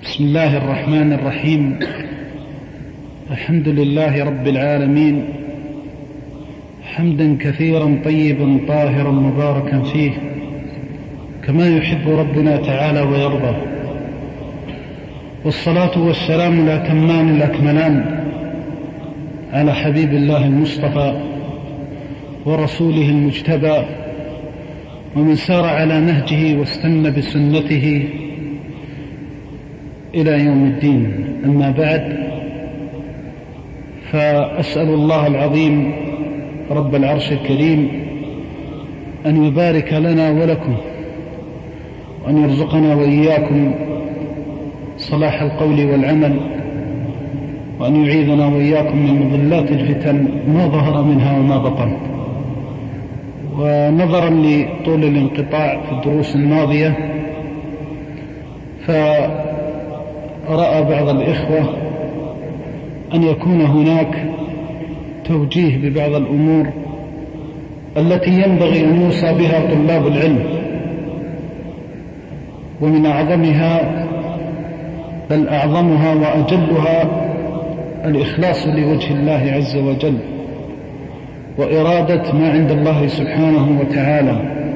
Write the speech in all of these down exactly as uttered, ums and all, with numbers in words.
بسم الله الرحمن الرحيم. الحمد لله رب العالمين، حمدا كثيرا طيبا طاهرا مباركا فيه كما يحب ربنا تعالى ويرضى، والصلاة والسلام الأتمان الأكملان على حبيب الله المصطفى ورسوله المجتبى، ومن سار على نهجه واستنى بسنته إلى يوم الدين. أما بعد، فأسأل الله العظيم رب العرش الكريم أن يبارك لنا ولكم، وأن يرزقنا وإياكم صلاح القول والعمل، وأن يعيذنا وإياكم من مضلات الفتن ما ظهر منها وما بطن. ونظرا لطول الانقطاع في الدروس الماضية، فرأى بعض الإخوة أن يكون هناك توجيه ببعض الأمور التي ينبغي أن يوصى بها طلاب العلم، ومن أعظمها بل أعظمها وأجلها الإخلاص لوجه الله عز وجل، وإرادة ما عند الله سبحانه وتعالى.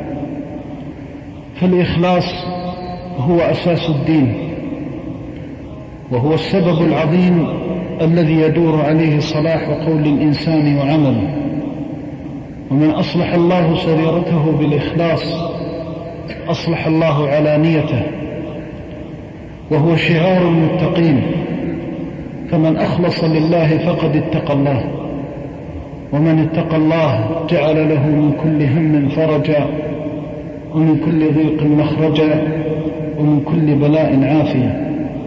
فالإخلاص هو أساس الدين، وهو السبب العظيم الذي يدور عليه صلاح وقول الإنسان وعمله. ومن أصلح الله سريرته بالإخلاص أصلح الله علانيته، وهو شعار المتقين. فمن أخلص لله فقد اتقى الله، ومن اتقى الله جعل له من كل هم فرجا، ومن كل ضيق مخرجا، ومن كل بلاء عافية.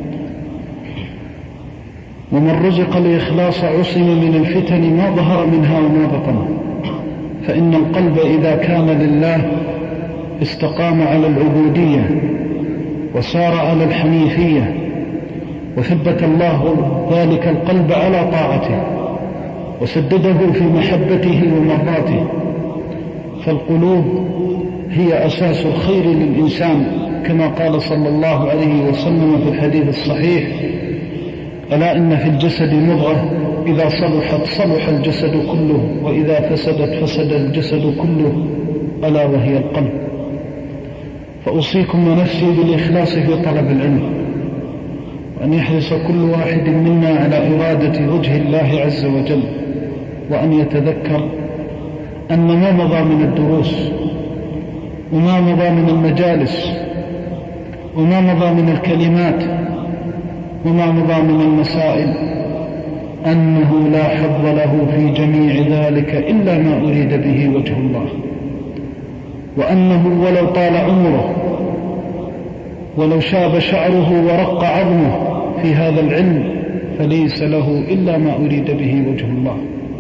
ومن رزق الإخلاص عصم من الفتن ما ظهر منها وما بطن. فإن القلب إذا كان لله استقام على العبودية وسار على الحنيفية، وثبت الله ذلك القلب على طاعته وسدده في محبته ومرضاته. فالقلوب هي أساس الخير للإنسان، كما قال صلى الله عليه وسلم في الحديث الصحيح: ألا إن في الجسد مضغة إذا صلحت صلح الجسد كله، وإذا فسدت فسد الجسد كله، ألا وهي القلب. فأوصيكم ونفسي بالإخلاص في طلب العلم، وأن يحرص كل واحد منا على إرادة وجه الله عز وجل، وأن يتذكر أن ما مضى من الدروس، وما مضى من المجالس، وما مضى من الكلمات، وما مضى من المسائل، أنه لا حظ له في جميع ذلك إلا ما أريد به وجه الله، وأنه ولو طال عمره ولو شاب شعره ورق عظمه في هذا العلم فليس له إلا ما أريد به وجه الله،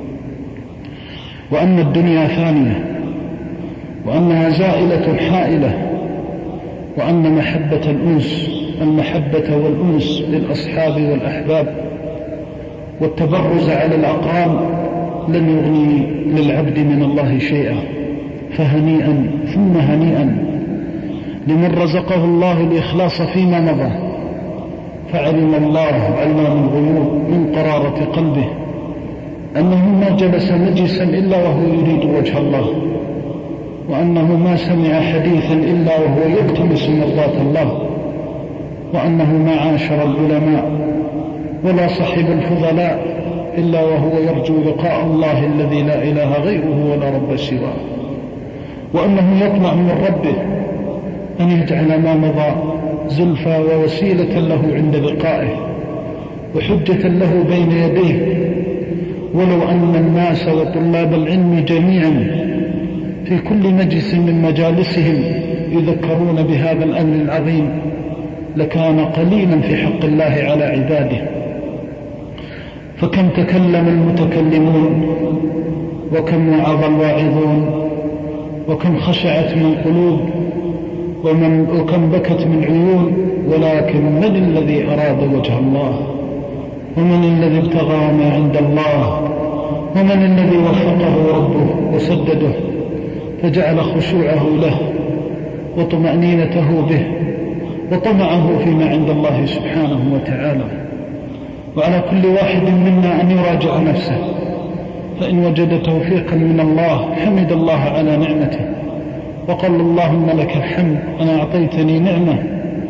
وأن الدنيا ثانية، وأنها زائلة حائلة، وأن محبة الأنس المحبة والأنس للأصحاب والأحباب والتبرز على الأقران لن يغني للعبد من الله شيئا. فهنيئا ثم هنيئا لمن رزقه الله الإخلاص فيما مضى، فعلم الله علام الغيوب من قرارة قلبه أنه ما جلس مجلسا إلا وهو يريد وجه الله، وأنه ما سمع حديثا إلا وهو يلتمس مرضاة الله، وأنه ما عاشر العلماء ولا صحب الفضلاء إلا وهو يرجو لقاء الله الذي لا إله غيره ولا رب سواه، وأنه يطمع من ربه أن يجعل ما مضى زلفى ووسيلة له عند لقائه وحجة له بين يديه. ولو أن الناس وطلاب العلم جميعا في كل مجلس من مجالسهم يذكرون بهذا الأمر العظيم لكان قليلا في حق الله على عباده. فكم تكلم المتكلمون، وكم وعظ الواعظون، وكم خشعت من قلوب، ومن وكم بكت من عيون، ولكن من الذي أراد وجه الله، ومن الذي ابتغى ما عند الله، ومن الذي وفقه ربه وسدده فجعل خشوعه له وطمأنينته به وطمعه فيما عند الله سبحانه وتعالى. وعلى كل واحد منا أن يراجع نفسه، فإن وجد توفيقا من الله حمد الله على نعمته وقال اللهم لك الحمد، أنا أعطيتني نعمة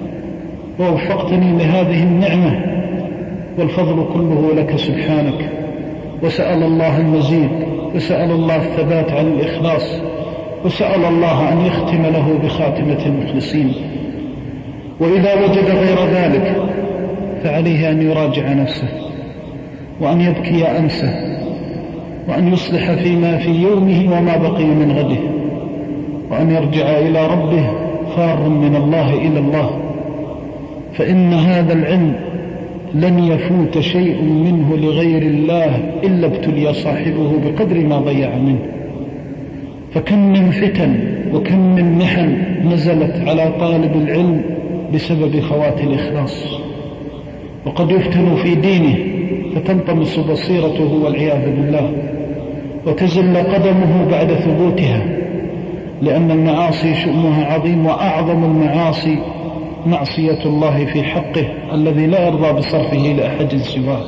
ووفقتني لهذه النعمة والفضل كله لك سبحانك، وسأل الله المزيد، وسأل الله الثبات على الإخلاص، وسأل الله أن يختم له بخاتمة المخلصين. وإذا وجد غير ذلك فعليه أن يراجع نفسه، وأن يبكي أمسه، وأن يصلح فيما في يومه وما بقي من غده، وأن يرجع إلى ربه فار من الله إلى الله، فإن هذا العلم لن يفوت شيء منه لغير الله إلا ابتلي صاحبه بقدر ما ضيع منه. فكم من فتن وكم من محن نزلت على طالب العلم بسبب خوات الإخلاص، وقد يفتن في دينه فتنطمس بصيرته والعياذ بالله، وتزل قدمه بعد ثبوتها، لأن المعاصي شؤمها عظيم، وأعظم المعاصي معصية الله في حقه الذي لا يرضى بصرفه لأحد سواه.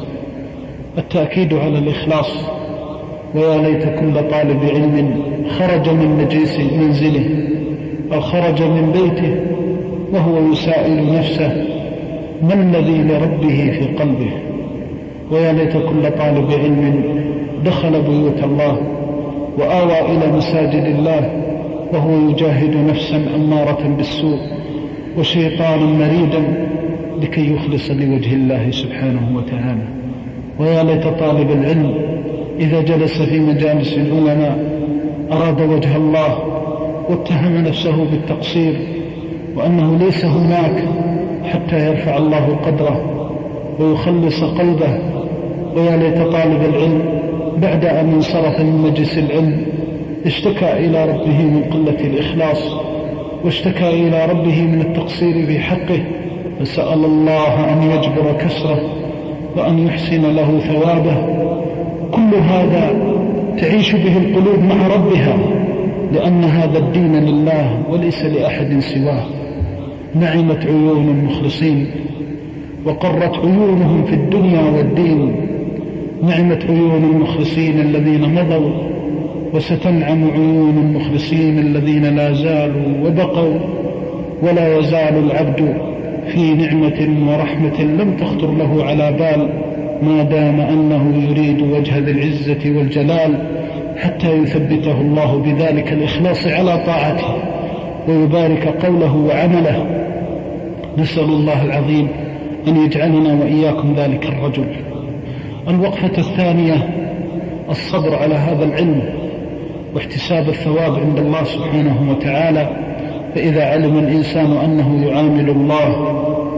التأكيد على الإخلاص. ويا ليت كل طالب علم خرج من مجلس منزله أو خرج من بيته وهو يسائل نفسه ما الذي لربه في قلبه. ويا ليت كل طالب علم دخل بيوت الله وآوى إلى مساجد الله وهو يجاهد نفسا أمارة بالسوء وشيطانا مريدا لكي يخلص لوجه الله سبحانه وتعالى. ويا ليت طالب العلم إذا جلس في مجالس العلماء أراد وجه الله واتهم نفسه بالتقصير وأنه ليس هناك حتى يرفع الله قدره ويخلص قلبه. ويا ليت طالب العلم بعد أن انصرف من مجلس العلم اشتكى إلى ربه من قلة الإخلاص، واشتكى إلى ربه من التقصير في حقه، فسأل الله أن يجبر كسره وأن يحسن له ثوابه. كل هذا تعيش به القلوب مع ربها، لأن هذا الدين لله وليس لأحد سواه. نعمت عيون المخلصين وقرت عيونهم في الدنيا والدين. نعمت عيون المخلصين الذين مضوا، وستنعم عيون المخلصين الذين لا زالوا وبقوا. ولا يزال العبد في نعمة ورحمة لم تخطر له على بال ما دام أنه يريد وجه ذي العزة والجلال، حتى يثبته الله بذلك الإخلاص على طاعته ويبارك قوله وعمله. نسأل الله العظيم أن يجعلنا وإياكم ذلك الرجل. الوقفة الثانية الصبر على هذا العلم واحتساب الثواب عند الله سبحانه وتعالى. فإذا علم الإنسان أنه يعامل الله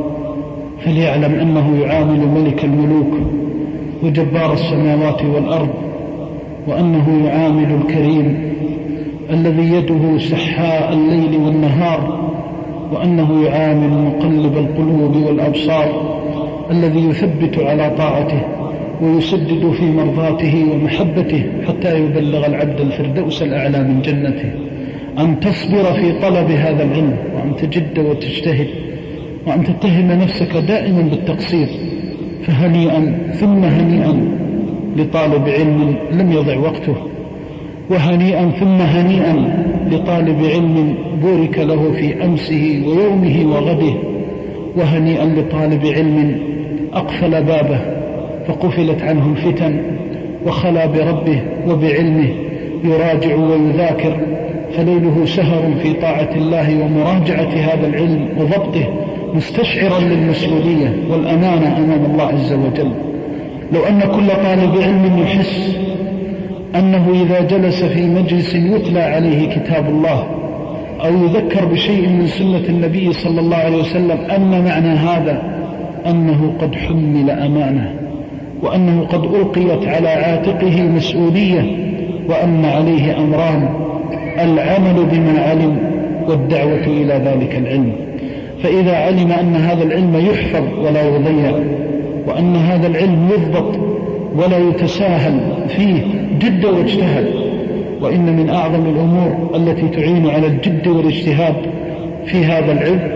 فليعلم أنه يعامل ملك الملوك وجبار السماوات والأرض، وأنه يعامل الكريم الذي يده سحاء الليل والنهار، وأنه يعامل مقلب القلوب والأبصار الذي يثبت على طاعته ويسدد في مرضاته ومحبته حتى يبلغ العبد الفردوس الأعلى من جنته. أن تصبر في طلب هذا العلم، وأن تجد وتجتهد، وأن تتهم نفسك دائما بالتقصير. فهنيئا ثم هنيئا لطالب علم لم يضع وقته، وهنيئا ثم هنيئا لطالب علم بورك له في أمسه ويومه وغده، وهنيئا لطالب علم أقفل بابه فقفلت عنه الفتن وخلى بربه وبعلمه يراجع ويذاكر، فليله سهر في طاعة الله ومراجعة هذا العلم وضبطه، مستشعرا للمسؤولية والأمانة أمام الله عز وجل. لو أن كل طالب علم يحس أنه إذا جلس في مجلس يتلى عليه كتاب الله أو يذكر بشيء من سنة النبي صلى الله عليه وسلم، أن معنى هذا أنه قد حمل أمانة، وأنه قد ألقيت على عاتقه مسؤولية، وأن عليه أمران: العمل بما علم والدعوة إلى ذلك العلم. فإذا علم أن هذا العلم يحفظ ولا يضيع، وأن هذا العلم يضبط ولا يتساهل فيه، جد واجتهد. وإن من أعظم الأمور التي تعين على الجد والاجتهاد في هذا العلم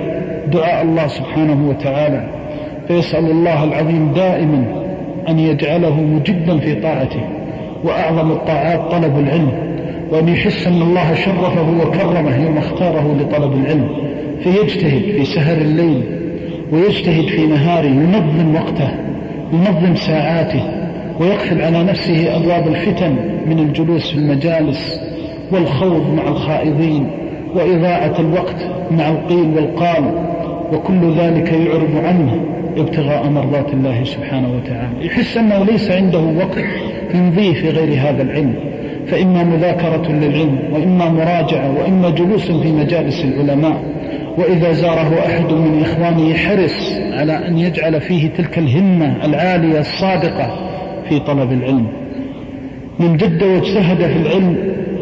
دعاء الله سبحانه وتعالى، فيسأل الله العظيم دائما أن يجعله مجدا في طاعته، وأعظم الطاعات طلب العلم، وأن يحس أن الله شرفه وكرمه يوم اختاره لطلب العلم، فيجتهد في سهر الليل ويجتهد في نهاره، ينظم وقته ينظم ساعاته، ويقفل على نفسه أبواب الفتن من الجلوس في المجالس والخوض مع الخائضين وإضاعة الوقت مع القيل والقال، وكل ذلك يعرض عنه ابتغاء مرضات الله سبحانه وتعالى. يحس أنه ليس عنده وقت يمضيه في غير هذا العلم، فإما مذاكرة للعلم، وإما مراجعة، وإما جلوس في مجالس العلماء. وإذا زاره أحد من إخوانه يحرص على أن يجعل فيه تلك الهمة العالية الصادقة في طلب العلم. من جد واجتهد في العلم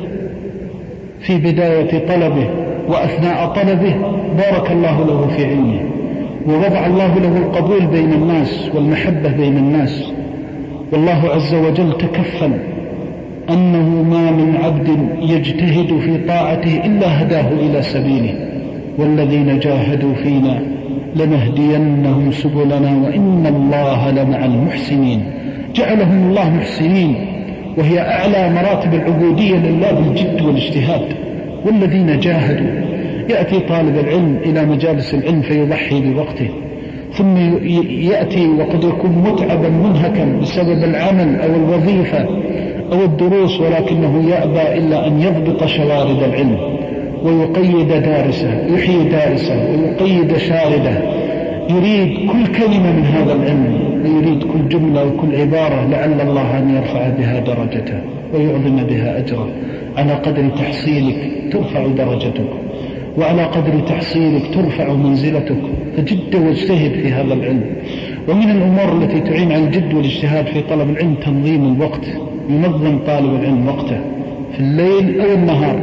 في بداية طلبه وأثناء طلبه بارك الله له في علمه، ووضع الله له القبول بين الناس والمحبة بين الناس. والله عز وجل تكفل أنه ما من عبد يجتهد في طاعته إلا هداه إلى سبيله، والذين جاهدوا فينا لنهدينهم سبلنا وإن الله لمع المحسنين. جعلهم الله محسنين، وهي أعلى مراتب العبودية لله بالجد والاجتهاد. والذين جاهدوا، يأتي طالب العلم إلى مجالس العلم فيضحي بوقته، ثم يأتي وقد يكون متعبا منهكا بسبب العمل أو الوظيفة أو الدروس، ولكنه يأبى إلا أن يضبط شوارد العلم ويقيد دارسه، يحيي دارسه ويقيد شارده، يريد كل كلمة من هذا العلم، ويريد كل جملة وكل عبارة لعل الله أن يرفع بها درجته ويعظم بها أجره. على قدر تحصيلك ترفع درجتك، وعلى قدر تحصيلك ترفع منزلتك، فجد واجتهد في هذا العلم. ومن الأمور التي تعين على الجد والاجتهاد في طلب العلم تنظيم الوقت. ينظم طالب العلم وقته في الليل أو النهار،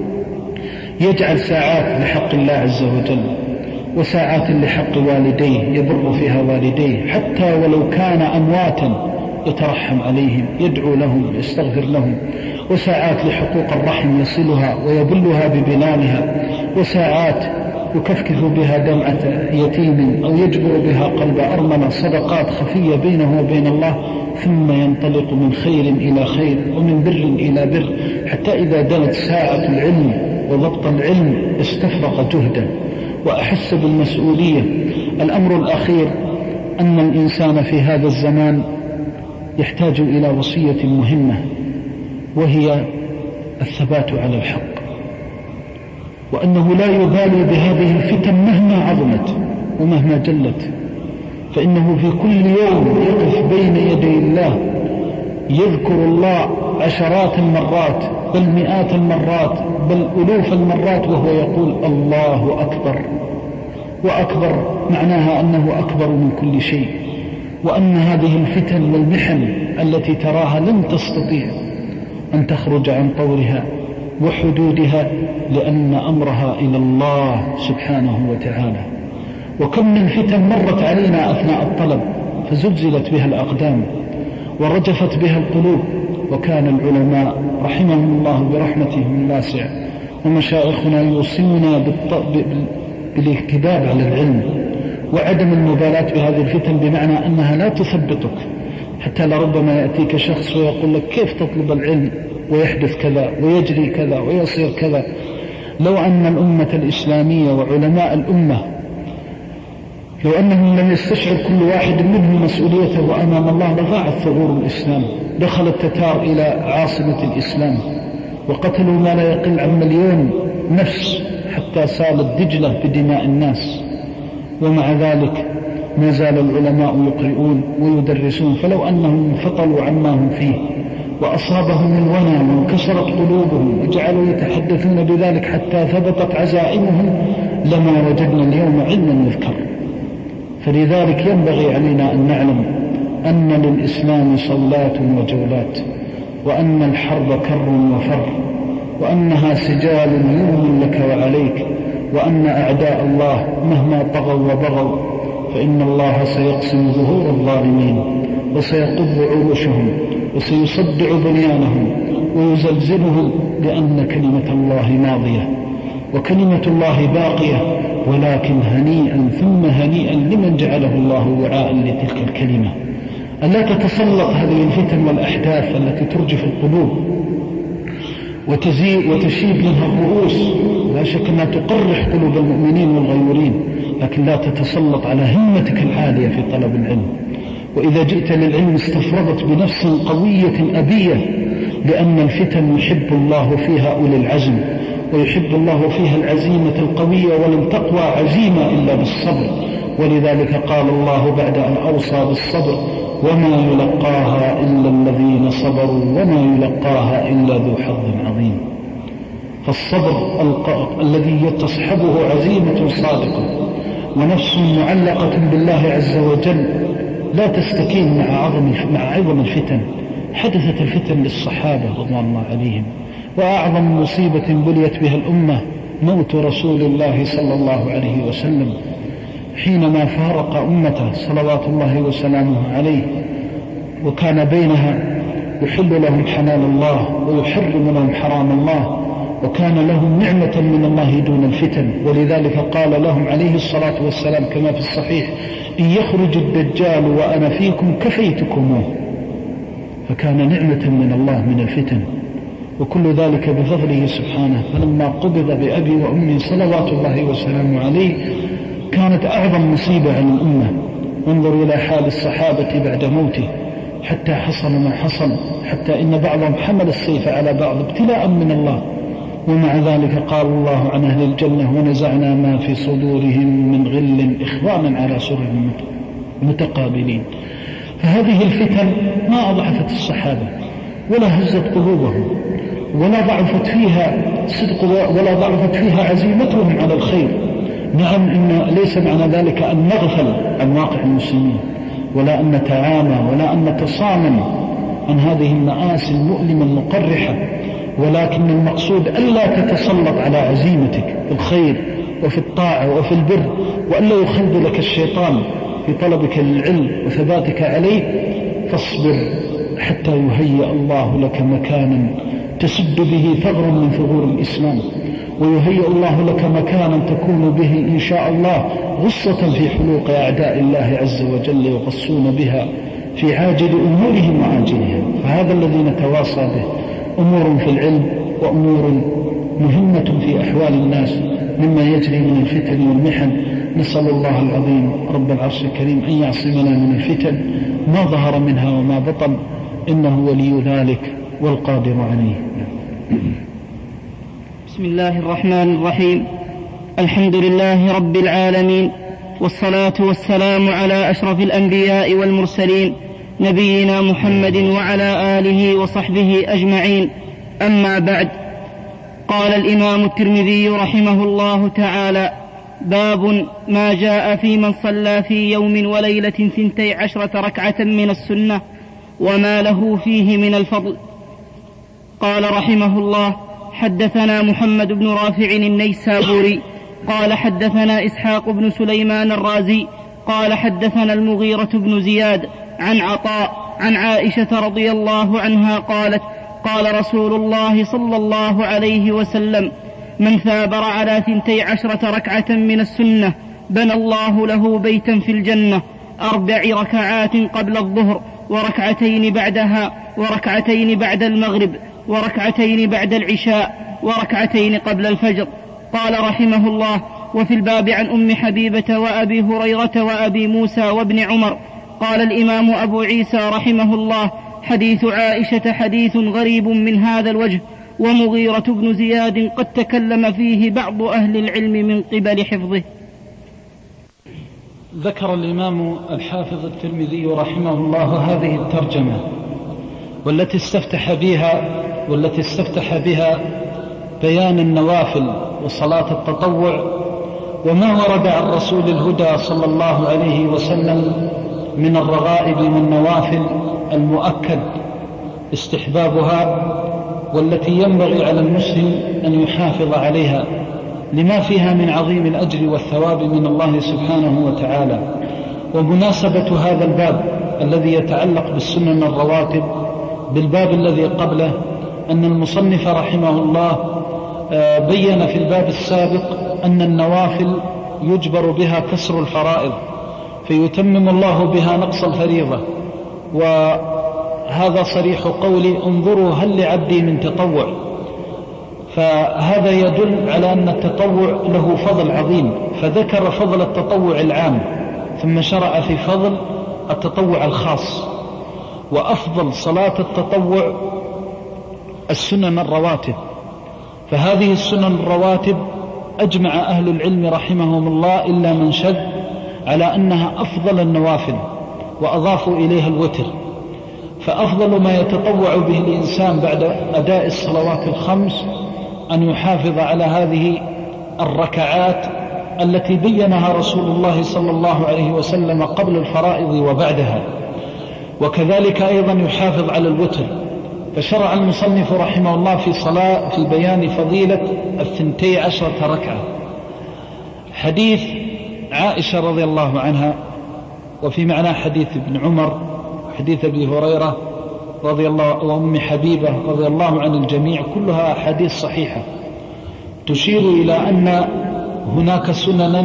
يجعل ساعات لحق الله عز وجل وساعات لحق والديه يبر فيها والديه، حتى ولو كان أمواتا يترحم عليهم، يدعو لهم، يستغفر لهم. وساعات لحقوق الرحم يصلها ويبلها ببلالها، وساعات يكفكف بها دمعة يتيم أو يجبر بها قلب أرملة، صدقات خفية بينه وبين الله، ثم ينطلق من خير إلى خير ومن بر إلى بر، حتى إذا دنت ساعة العلم وضبط العلم استفرغ جهدا وأحس بالمسؤولية. الأمر الأخير أن الإنسان في هذا الزمان يحتاج إلى وصية مهمة، وهي الثبات على الحق، وأنه لا يبالي بهذه الفتن مهما عظمت ومهما جلت، فإنه في كل يوم يقف بين يدي الله يذكر الله عشرات المرات بل مئات المرات بل ألوف المرات وهو يقول الله أكبر. وأكبر معناها أنه أكبر من كل شيء، وأن هذه الفتن والمحن التي تراها لن تستطيع أن تخرج عن طورها وحدودها، لأن أمرها إلى الله سبحانه وتعالى. وكم من فتن مرت علينا أثناء الطلب فزلزلت بها الأقدام ورجفت بها القلوب، وكان العلماء رحمهم الله برحمته الواسعة ومشايخنا يوصينا بالاكتباب على العلم وعدم المبالاة بهذه الفتن، بمعنى أنها لا تثبطك، حتى لربما يأتيك شخص ويقول لك كيف تطلب العلم ويحدث كذا ويجري كذا ويصير كذا. لو أن الأمة الإسلامية وعلماء الأمة لو أنهم لم يستشعر كل واحد منهم مسؤوليته أمام الله لضاعت ثغور الإسلام. دخل التتار إلى عاصمة الإسلام وقتلوا ما لا يقل عن مليون نفس حتى سالت دجلة بدماء الناس، ومع ذلك ما زال العلماء يقرؤون ويدرسون. فلو أنهم فطلوا عما هم فيه وأصابهم الونى وانكسرت قلوبهم وجعلوا يتحدثون بذلك حتى ثبتت عزائمهم لما وجدنا اليوم علما يذكر. فلذلك ينبغي علينا أن نعلم أن للإسلام صولات وجولات، وأن الحرب كر وفر، وأنها سجال يوم لك وعليك، وأن أعداء الله مهما طغوا وبغوا فإن الله سيقسم ظهور الظالمين وسيقض عروشهم وسيصدع بنيانهم ويزلزلهم، لأن كلمة الله ماضية وكلمة الله باقية، ولكن هنيئا ثم هنيئا لمن جعله الله وعاء لتلك الكلمة. ألا تتسلط هذه الفتن والأحداث التي ترجف القلوب وتزيء وتشيب منها الرؤوس، لا شك أنها تقرح قلوب المؤمنين والغيورين، لكن لا تتسلط على همتك العالية في طلب العلم. وإذا جئت للعلم استفرغت بنفس قوية أبية، لأن الفتن يحب الله فيها أولي العزم، ويحب الله فيها العزيمة القوية، ولن تقوى عزيمة إلا بالصبر. ولذلك قال الله بعد أن أوصى بالصبر: وما يلقاها إلا الذين صبروا وما يلقاها إلا ذو حظ عظيم. فالصبر الذي تصحبه عزيمة صادقة ونفس معلقة بالله عز وجل لا تستكين مع عظم مع عظم الفتن. حدثت الفتن للصحابة رضوان الله عليهم، وأعظم مصيبة بليت بها الأمة موت رسول الله صلى الله عليه وسلم، حينما فارق أمته صلوات الله وسلامه عليه، وكان بينها يحل لهم حلال الله ويحرم لهم حرام الله، وكان لهم نعمة من الله دون الفتن. ولذلك قال لهم عليه الصلاة والسلام كما في الصحيح: إن يخرج الدجال وأنا فيكم كفيتكموه. فكان نعمة من الله من الفتن، وكل ذلك بفضله سبحانه. فلما قبض بأبي وأمي صلوات الله وسلامه عليه كانت أعظم مصيبة عن الأمة. انظر إلى حال الصحابة بعد موته، حتى حصل ما حصل، حتى إن بعضهم حمل السيف على بعض ابتلاء من الله. ومع ذلك قال الله عن أهل الجنة: ونزعنا ما في صدورهم من غل إخوانا على سرر متقابلين. فهذه الفتن ما أضعفت الصحابة ولا هزت قلوبهم ولا ضعفت فيها صدق ولا ضعفت فيها عزيمتهم على الخير. نعم، إن ليس معنى ذلك أن نغفل عن واقع المسلمين، ولا أن نتعامى، ولا أن نتصامم عن هذه المآسي المؤلمة المقرحة، ولكن المقصود ألا تتسلط على عزيمتك في الخير وفي الطاعة وفي البر، وألا يخذلك الشيطان في طلبك للعلم وثباتك عليه. فاصبر حتى يهيئ الله لك مكانا تسد به ثغرا من ثغور الإسلام، ويهيئ الله لك مكانا تكون به إن شاء الله غصة في حلوق أعداء الله عز وجل، يغصون بها في عاجل أمورهم وعاجلها. فهذا الذي نتواصى به، أمور في العلم وأمور مهمة في أحوال الناس مما يجري من الفتن والمحن. نسأل الله العظيم رب العرش الكريم أن يعصمنا من الفتن ما ظهر منها وما بطن، إنه ولي ذلك والقادر عليه. بسم الله الرحمن الرحيم. الحمد لله رب العالمين، والصلاة والسلام على أشرف الأنبياء والمرسلين، نبينا محمد وعلى آله وصحبه أجمعين. أما بعد، قال الإمام الترمذي رحمه الله تعالى: باب ما جاء في من صلى في يوم وليلة ثنتي عشرة ركعة من السنة وما له فيه من الفضل. قال رحمه الله: حدثنا محمد بن رافع النيسابوري قال حدثنا إسحاق بن سليمان الرازي قال حدثنا المغيرة بن زياد عن عطاء عن عائشة رضي الله عنها قالت: قال رسول الله صلى الله عليه وسلم: من ثابر على ثنتي عشرة ركعة من السنة بنى الله له بيتا في الجنة، أربع ركعات قبل الظهر وركعتين بعدها وركعتين بعد المغرب وركعتين بعد العشاء وركعتين قبل الفجر. قال رحمه الله: وفي الباب عن أم حبيبة وأبي هريرة وأبي موسى وابن عمر. قال الإمام أبو عيسى رحمه الله: حديث عائشة حديث غريب من هذا الوجه، ومغيرة بن زياد قد تكلم فيه بعض أهل العلم من قبل حفظه. ذكر الإمام الحافظ الترمذي رحمه الله هذه الترجمة، والتي استفتح بها والتي استفتح بها بيان النوافل وصلاة التطوع، وما ورد عن رسول الهدى صلى الله عليه وسلم من الرغائب والنوافل المؤكد استحبابها، والتي ينبغي على المسلم أن يحافظ عليها لما فيها من عظيم الأجر والثواب من الله سبحانه وتعالى. ومناسبة هذا الباب الذي يتعلق بالسنن الرواتب بالباب الذي قبله أن المصنف رحمه الله بين في الباب السابق أن النوافل يجبر بها كسر الفرائض فيتمم الله بها نقص الفريضة، وهذا صريح قولي انظروا هل لعبدي من تطوع. فهذا يدل على أن التطوع له فضل عظيم، فذكر فضل التطوع العام ثم شرع في فضل التطوع الخاص. وأفضل صلاة التطوع السنن الرواتب، فهذه السنن الرواتب أجمع أهل العلم رحمهم الله إلا من شذ على أنها أفضل النوافل وأضافوا إليها الوتر. فأفضل ما يتطوع به الإنسان بعد أداء الصلوات الخمس أن يحافظ على هذه الركعات التي بينها رسول الله صلى الله عليه وسلم قبل الفرائض وبعدها، وكذلك أيضا يحافظ على الوتر. فشرع المصنف رحمه الله في صلاة في بيان فضيلة الثنتي عشرة ركعة حديث عائشة رضي الله عنها، وفي معنى حديث ابن عمر، حديث أبي هريرة رضي الله وأم حبيبة رضي الله عن الجميع، كلها أحاديث صحيحة تشير إلى أن هناك سننا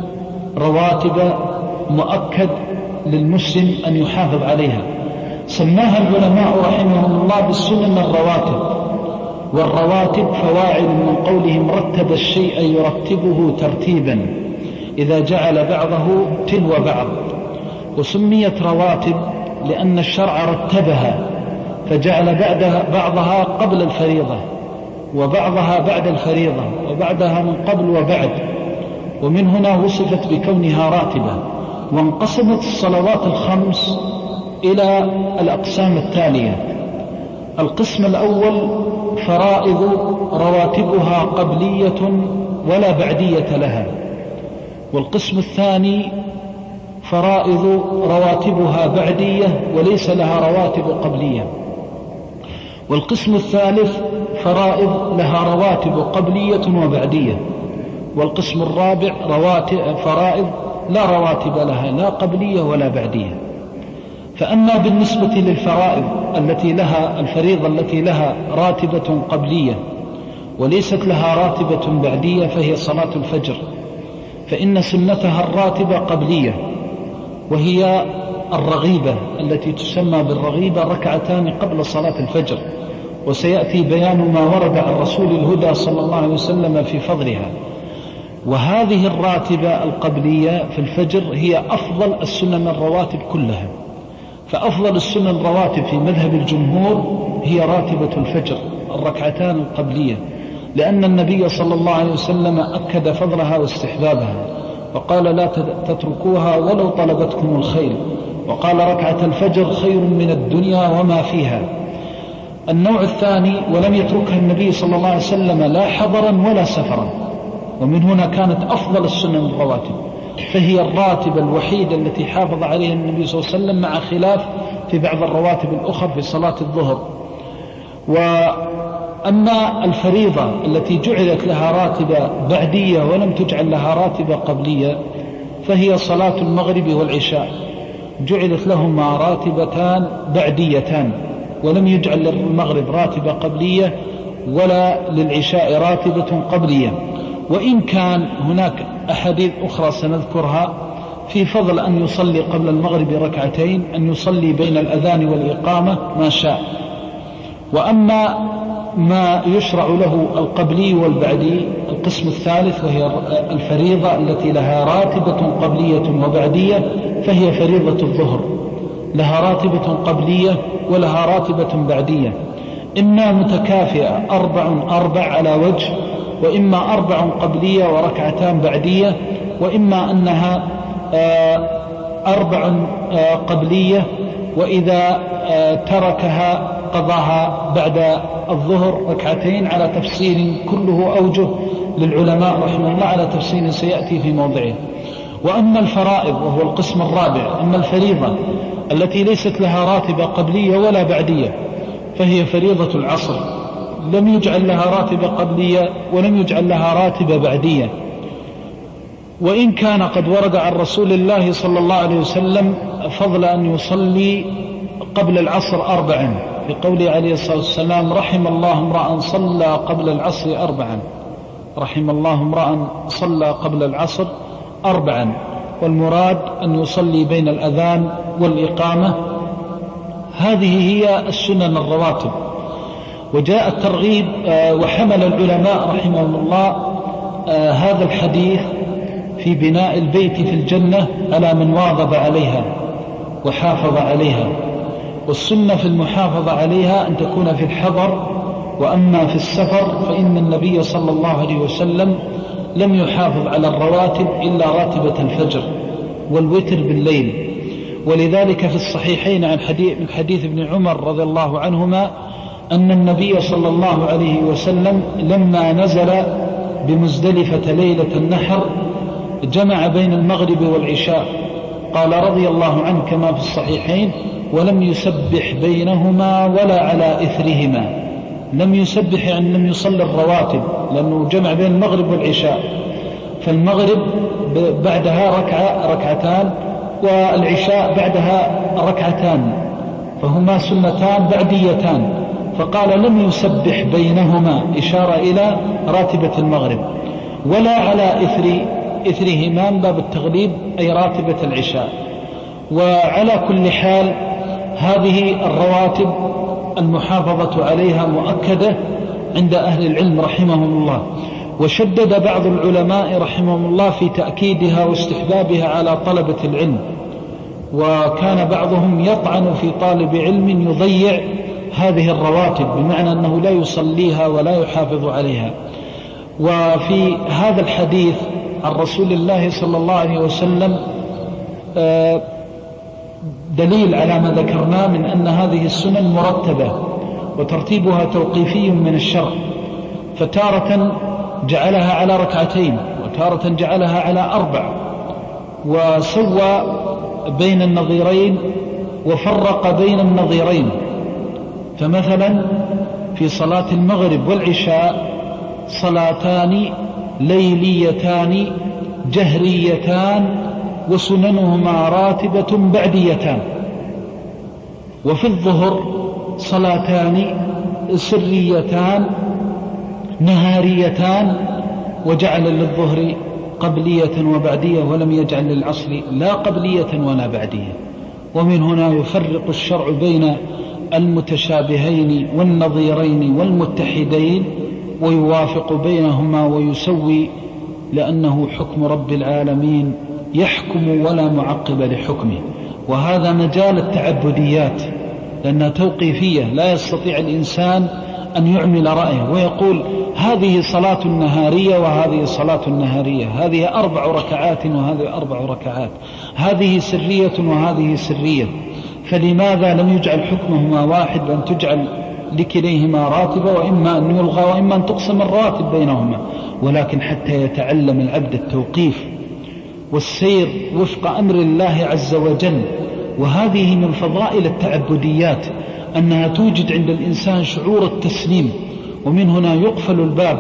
رواتب مؤكد للمسلم أن يحافظ عليها، سماها العلماء رحمهم الله بالسنن الرواتب. والرواتب فواعل من قولهم رتب الشيء يرتبه ترتيبا إذا جعل بعضه تلو بعض. وسميت رواتب لأن الشرع رتبها فجعل بعدها بعضها قبل الفريضة وبعضها بعد الفريضة وبعدها من قبل وبعد، ومن هنا وصفت بكونها راتبة. وانقسمت الصلوات الخمس إلى الأقسام التالية: القسم الأول فرائض رواتبها قبلية ولا بعدية لها، والقسم الثاني فرائض رواتبها بعدية وليس لها رواتب قبلية، والقسم الثالث فرائض لها رواتب قبلية وبعدية، والقسم الرابع رواتب فرائض لا رواتب لها لا قبلية ولا بعدية. فأما بالنسبة للفرائض التي لها الفريضة التي لها راتبة قبلية وليست لها راتبة بعدية فهي صلاة الفجر، فإن سنتها الراتبة قبلية، وهي الرغيبة التي تسمى بالرغيبة ركعتان قبل صلاة الفجر، وسيأتي بيان ما ورد عن رسول الهدى صلى الله عليه وسلم في فضلها. وهذه الراتبة القبلية في الفجر هي أفضل السنن الرواتب كلها، فأفضل السنن الرواتب في مذهب الجمهور هي راتبة الفجر الركعتان القبلية، لأن النبي صلى الله عليه وسلم أكد فضلها واستحبابها وقال لا تتركوها ولو طلبتكم الخيل، وقال ركعة الفجر خير من الدنيا وما فيها. النوع الثاني ولم يتركها النبي صلى الله عليه وسلم لا حضرا ولا سفرا، ومن هنا كانت أفضل السنن الرواتب، فهي الراتبة الوحيدة التي حافظ عليها النبي صلى الله عليه وسلم، مع خلاف في بعض الرواتب الأخرى في صلاة الظهر. وأما الفريضة التي جعلت لها راتبة بعدية ولم تجعل لها راتبة قبلية فهي صلاة المغرب والعشاء، جعلت لهما راتبتان بعديتان، ولم يجعل للمغرب راتبة قبلية ولا للعشاء راتبة قبلية. وإن كان هناك أحاديث أخرى سنذكرها في فضل أن يصلي قبل المغرب ركعتين، أن يصلي بين الأذان والإقامة ما شاء. وأما ما يشرع له القبلي والبعدي القسم الثالث وهي الفريضة التي لها راتبة قبلية وبعدية، فهي فريضة الظهر لها راتبة قبلية ولها راتبة بعدية، إما متكافئة أربع أربع على وجه، وإما أربع قبلية وركعتان بعدية، وإما أنها أربع قبلية وإذا تركها قضاها بعد الظهر ركعتين، على تفصيل كله أوجه للعلماء رحمه الله، على تفصيل سيأتي في موضعه. وأما الفرائض وهو القسم الرابع، أما الفريضة التي ليست لها راتبة قبلية ولا بعدية فهي فريضة العصر، لم يجعل لها راتبة قبلية ولم يجعل لها راتبة بعدية، وإن كان قد ورد عن رسول الله صلى الله عليه وسلم فضل أن يصلي قبل العصر أربعا، في قوله عليه الصلاة والسلام رحم الله امرأ صلى قبل العصر أربعا، رحم الله امرأ صلى قبل العصر أربعا، والمراد أن يصلي بين الأذان والإقامة. هذه هي السنن الرواتب. وجاء الترغيب وحمل العلماء رحمهم الله هذا الحديث في بناء البيت في الجنة على من واظب عليها وحافظ عليها. والسنة في المحافظة عليها أن تكون في الحضر، وأما في السفر فإن النبي صلى الله عليه وسلم لم يحافظ على الرواتب إلا راتبة الفجر والوتر بالليل. ولذلك في الصحيحين عن حديث, من حديث ابن عمر رضي الله عنهما أن النبي صلى الله عليه وسلم لما نزل بمزدلفة ليلة النحر جمع بين المغرب والعشاء، قال رضي الله عنه كما في الصحيحين ولم يسبح بينهما ولا على إثرهما. لم يسبح يعني لم يصلي الرواتب، لأنه جمع بين المغرب والعشاء، فالمغرب بعدها ركعة ركعتان والعشاء بعدها ركعتان، فهما سنتان بعديتان، فقال لم يسبح بينهما إشارة إلى راتبة المغرب ولا على إثر إثرهما باب التغليب أي راتبة العشاء. وعلى كل حال هذه الرواتب المحافظة عليها مؤكدة عند أهل العلم رحمهم الله. وشدد بعض العلماء رحمهم الله في تأكيدها واستحبابها على طلبة العلم، وكان بعضهم يطعن في طالب علم يضيع هذه الرواتب، بمعنى أنه لا يصليها ولا يحافظ عليها. وفي هذا الحديث عن رسول الله صلى الله عليه وسلم دليل على ما ذكرناه من أن هذه السنن مرتبة وترتيبها توقيفي من الشرع، فتارة جعلها على ركعتين وتارة جعلها على أربع، وسوى بين النظيرين وفرق بين النظيرين. فمثلا في صلاة المغرب والعشاء صلاتان ليليتان جهريتان وسننهما راتبة بعديتان. وفي الظهر صلاتان سريتان نهاريتان، وجعل للظهر قبلية وبعدية ولم يجعل للعصر لا قبلية ولا بعدية. ومن هنا يفرق الشرع بين المتشابهين والنظيرين والمتحدين ويوافق بينهما ويسوي، لأنه حكم رب العالمين يحكم ولا معقب لحكمه. وهذا مجال التعبديات لأنها توقيفية، لا يستطيع الإنسان أن يعمل رأيه ويقول هذه صلاة نهارية وهذه صلاة نهارية، هذه أربع ركعات وهذه أربع ركعات، هذه سرية وهذه سرية. فلماذا لم يجعل حكمهما واحد بأن تجعل لكليهما راتبة، وإما أن يلغى وإما أن تقسم الراتب بينهما، ولكن حتى يتعلم العبد التوقيف والسير وفق أمر الله عز وجل. وهذه من فضائل التعبديات أنها توجد عند الإنسان شعور التسليم. ومن هنا يقفل الباب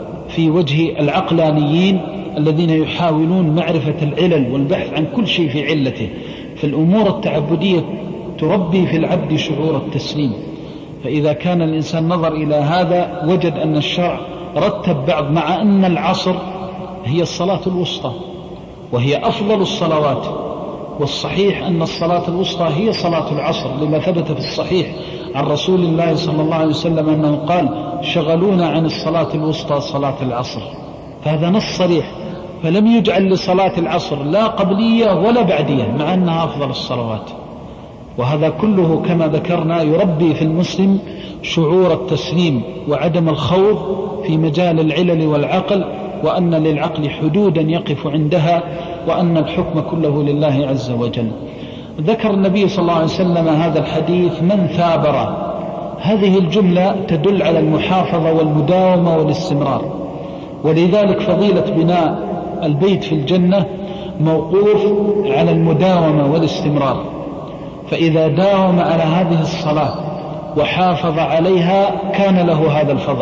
في وجه العقلانيين الذين يحاولون معرفة العلل والبحث عن كل شيء في علته. فالأمور التعبدية تربي في العبد شعور التسليم. فإذا كان الإنسان نظر إلى هذا وجد أن الشرع رتب بعض، مع أن العصر هي الصلاة الوسطى وهي أفضل الصلوات، والصحيح أن الصلاة الوسطى هي صلاة العصر، لما ثبت في الصحيح عن رسول الله صلى الله عليه وسلم أنه قال شغلونا عن الصلاة الوسطى صلاة العصر. فهذا نص صريح، فلم يجعل لصلاة العصر لا قبلية ولا بعدية مع أنها أفضل الصلوات. وهذا كله كما ذكرنا يربي في المسلم شعور التسليم وعدم الخوض في مجال العلل والعقل، وأن للعقل حدودا يقف عندها، وأن الحكم كله لله عز وجل. ذكر النبي صلى الله عليه وسلم هذا الحديث من ثابر. هذه الجملة تدل على المحافظة والمداومة والاستمرار، ولذلك فضيلة بناء البيت في الجنة موقوف على المداومة والاستمرار. فإذا داوم على هذه الصلاة وحافظ عليها كان له هذا الفضل.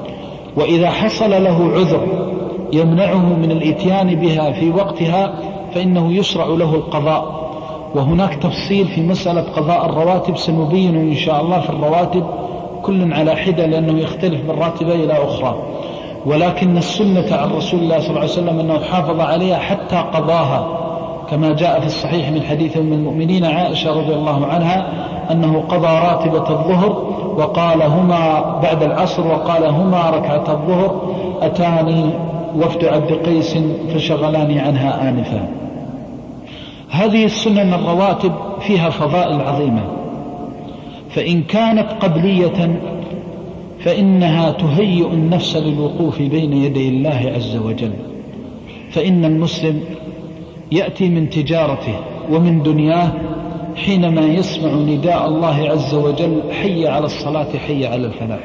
وإذا حصل له عذر يمنعه من الإتيان بها في وقتها فإنه يشرع له القضاء. وهناك تفصيل في مسألة قضاء الرواتب سنبينه إن شاء الله في الرواتب كل على حدة، لأنه يختلف من راتبة إلى أخرى. ولكن السنة عن رسول الله صلى الله عليه وسلم أنه حافظ عليها حتى قضاها، كما جاء في الصحيح من حديث أم المؤمنين عائشة رضي الله عنها أنه قضى راتبة الظهر وقال هما بعد العصر، وقال هما ركعة الظهر، أتاني وفد عبد قيس فشغلاني عنها آنفا. هذه السنن الرواتب فيها فضائل عظيمة، فإن كانت قبلية فإنها تهيئ النفس للوقوف بين يدي الله عز وجل. فإن المسلم يأتي من تجارته ومن دنياه حينما يسمع نداء الله عز وجل حي على الصلاة حي على الفلاح،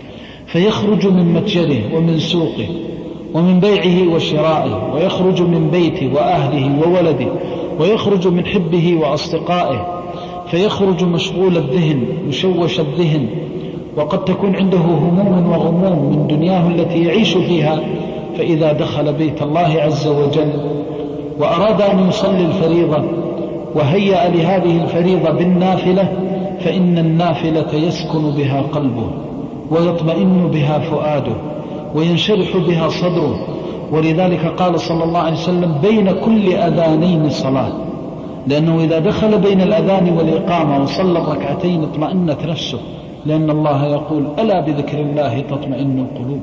فيخرج من متجره ومن سوقه ومن بيعه وشرائه، ويخرج من بيته وأهله وولده، ويخرج من حبه وأصدقائه، فيخرج مشغول الذهن مشوش الذهن، وقد تكون عنده هموم وغموم من دنياه التي يعيش فيها. فإذا دخل بيت الله عز وجل وأراد أن يصلي الفريضة وهيأ لهذه الفريضة بالنافلة، فإن النافلة يسكن بها قلبه ويطمئن بها فؤاده وينشرح بها صدره. ولذلك قال صلى الله عليه وسلم بين كل أذانين صلاة، لأنه إذا دخل بين الأذان والإقامة وصلى الركعتين اطمأنت نفسه، لأن الله يقول ألا بذكر الله تطمئن القلوب.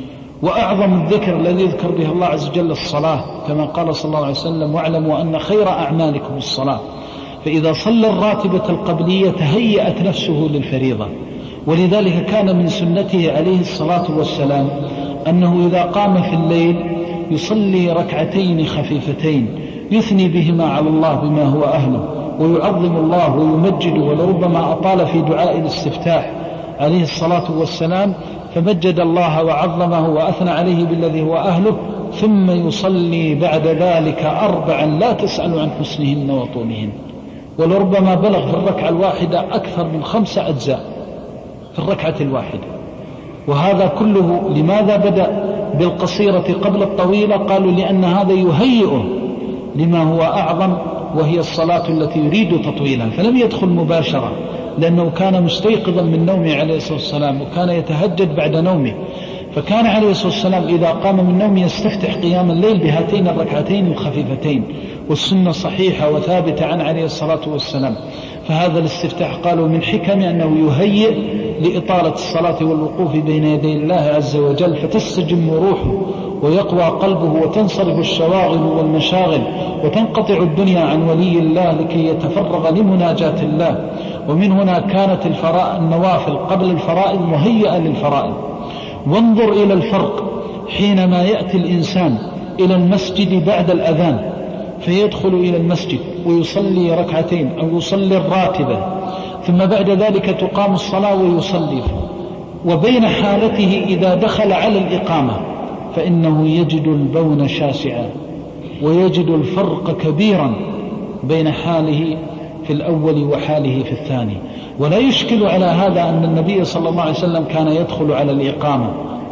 وأعظم الذكر الذي يذكر به الله عز وجل الصلاة، كما قال صلى الله عليه وسلم واعلموا أن خير أعمالكم الصلاة. فإذا صلى الراتبة القبلية تهيأت نفسه للفريضة. ولذلك كان من سنته عليه الصلاة والسلام أنه إذا قام في الليل يصلي ركعتين خفيفتين يثني بهما على الله بما هو أهله، ويعظم الله ويمجد، ولربما أطال في دعاء الاستفتاح عليه الصلاة والسلام فمجد الله وعظمه وأثنى عليه بالذي هو أهله، ثم يصلي بعد ذلك أربعا لا تسأل عن حسنهن وطولهن، ولربما بلغ في الركعة الواحدة أكثر من خمسة أجزاء في الركعة الواحدة. وهذا كله لماذا بدأ بالقصيرة قبل الطويلة؟ قالوا لأن هذا يهيئه لما هو أعظم، وهي الصلاة التي يريد تطويلها، فلم يدخل مباشرة، لأنه كان مستيقظا من نومه عليه الصلاة والسلام، وكان يتهجد بعد نومه، فكان عليه الصلاة والسلام إذا قام من نومه يستفتح قيام الليل بهاتين الركعتين الخفيفتين، والسنة صحيحة وثابتة عن عليه الصلاة والسلام. فهذا الاستفتاح قالوا من حكم أنه يهيئ لإطالة الصلاة والوقوف بين يدي الله عز وجل، فتستجم روحه ويقوى قلبه وتنصرف الشواغل والمشاغل وتنقطع الدنيا عن ولي الله لكي يتفرغ لمناجاة الله. ومن هنا كانت الفرائض النوافل قبل الفرائض مهيئة للفرائض. وانظر إلى الفرق حينما يأتي الإنسان إلى المسجد بعد الأذان فيدخل إلى المسجد ويصلي ركعتين أو يصلي الراتبة، ثم بعد ذلك تقام الصلاة ويصلي، وبين حالته إذا دخل على الإقامة فإنه يجد البون شاسعا ويجد الفرق كبيرا بين حاله في الأول وحاله في الثاني. ولا يشكل على هذا أن النبي صلى الله عليه وسلم كان يدخل على الإقامة،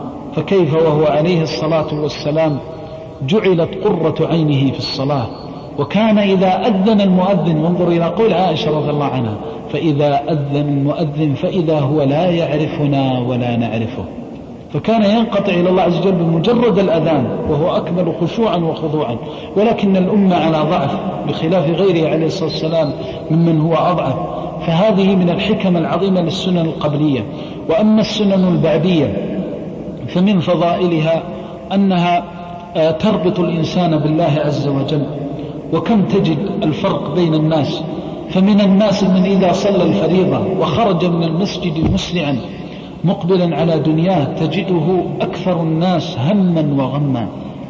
فكيف وهو عليه الصلاة والسلام جعلت قرة عينه في الصلاة، وكان إذا أذن المؤذن، وانظر إلى قول عائشة رضي الله عنها فإذا أذن المؤذن فإذا هو لا يعرفنا ولا نعرفه، فكان ينقطع إلى الله عز وجل بمجرد الأذان وهو أكمل خشوعا وخضوعا. ولكن الأمة على ضعف بخلاف غيره عليه الصلاة والسلام ممن هو أضعف. فهذه من الحكم العظيمة للسنن القبلية. وأما السنن البعدية فمن فضائلها أنها تربط الإنسان بالله عز وجل. وكم تجد الفرق بين الناس، فمن الناس من إذا صلى الفريضة وخرج من المسجد مسرعا مقبلا على دنياه تجده أكثر الناس هما وغما،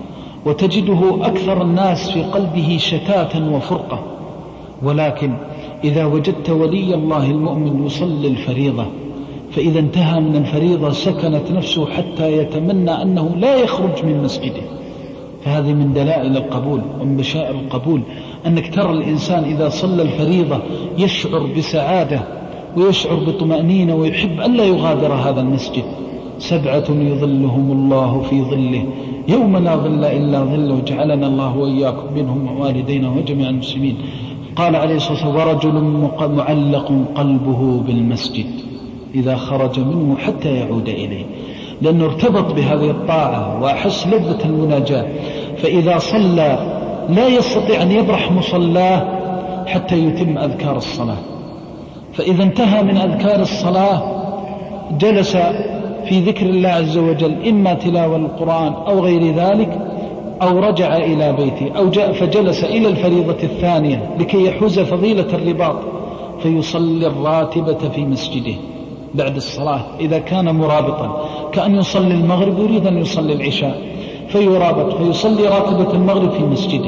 وتجده أكثر الناس في قلبه شتاتا وفرقة. ولكن إذا وجدت ولي الله المؤمن يصلي الفريضة فإذا انتهى من الفريضة سكنت نفسه حتى يتمنى أنه لا يخرج من مسجده. فهذه من دلائل القبول ومن بشائر القبول أنك ترى الإنسان إذا صلى الفريضة يشعر بسعادة ويشعر بطمأنينة ويحب ألا يغادر هذا المسجد. سبعة يظلهم الله في ظله يوم لا ظل إلا ظله، جعلنا الله وإياكم منهم ووالدينا وجميع المسلمين. قال عليه الصلاة والسلام: ورجل معلق قلبه بالمسجد إذا خرج منه حتى يعود إليه، لأنه ارتبط بهذه الطاعة وأحس لذة المناجاة، فإذا صلى لا يستطيع أن يبرح مصلاه حتى يتم أذكار الصلاة، فإذا انتهى من أذكار الصلاة جلس في ذكر الله عز وجل، إما تلاوة القرآن أو غير ذلك، أو رجع إلى بيته، أو جاء فجلس إلى الفريضة الثانية لكي يحوز فضيلة الرباط فيصلي الراتبة في مسجده بعد الصلاة إذا كان مرابطا، كأن يصلي المغرب يريد أن يصلي العشاء فيرابط فيصلي راتبة المغرب في مسجده.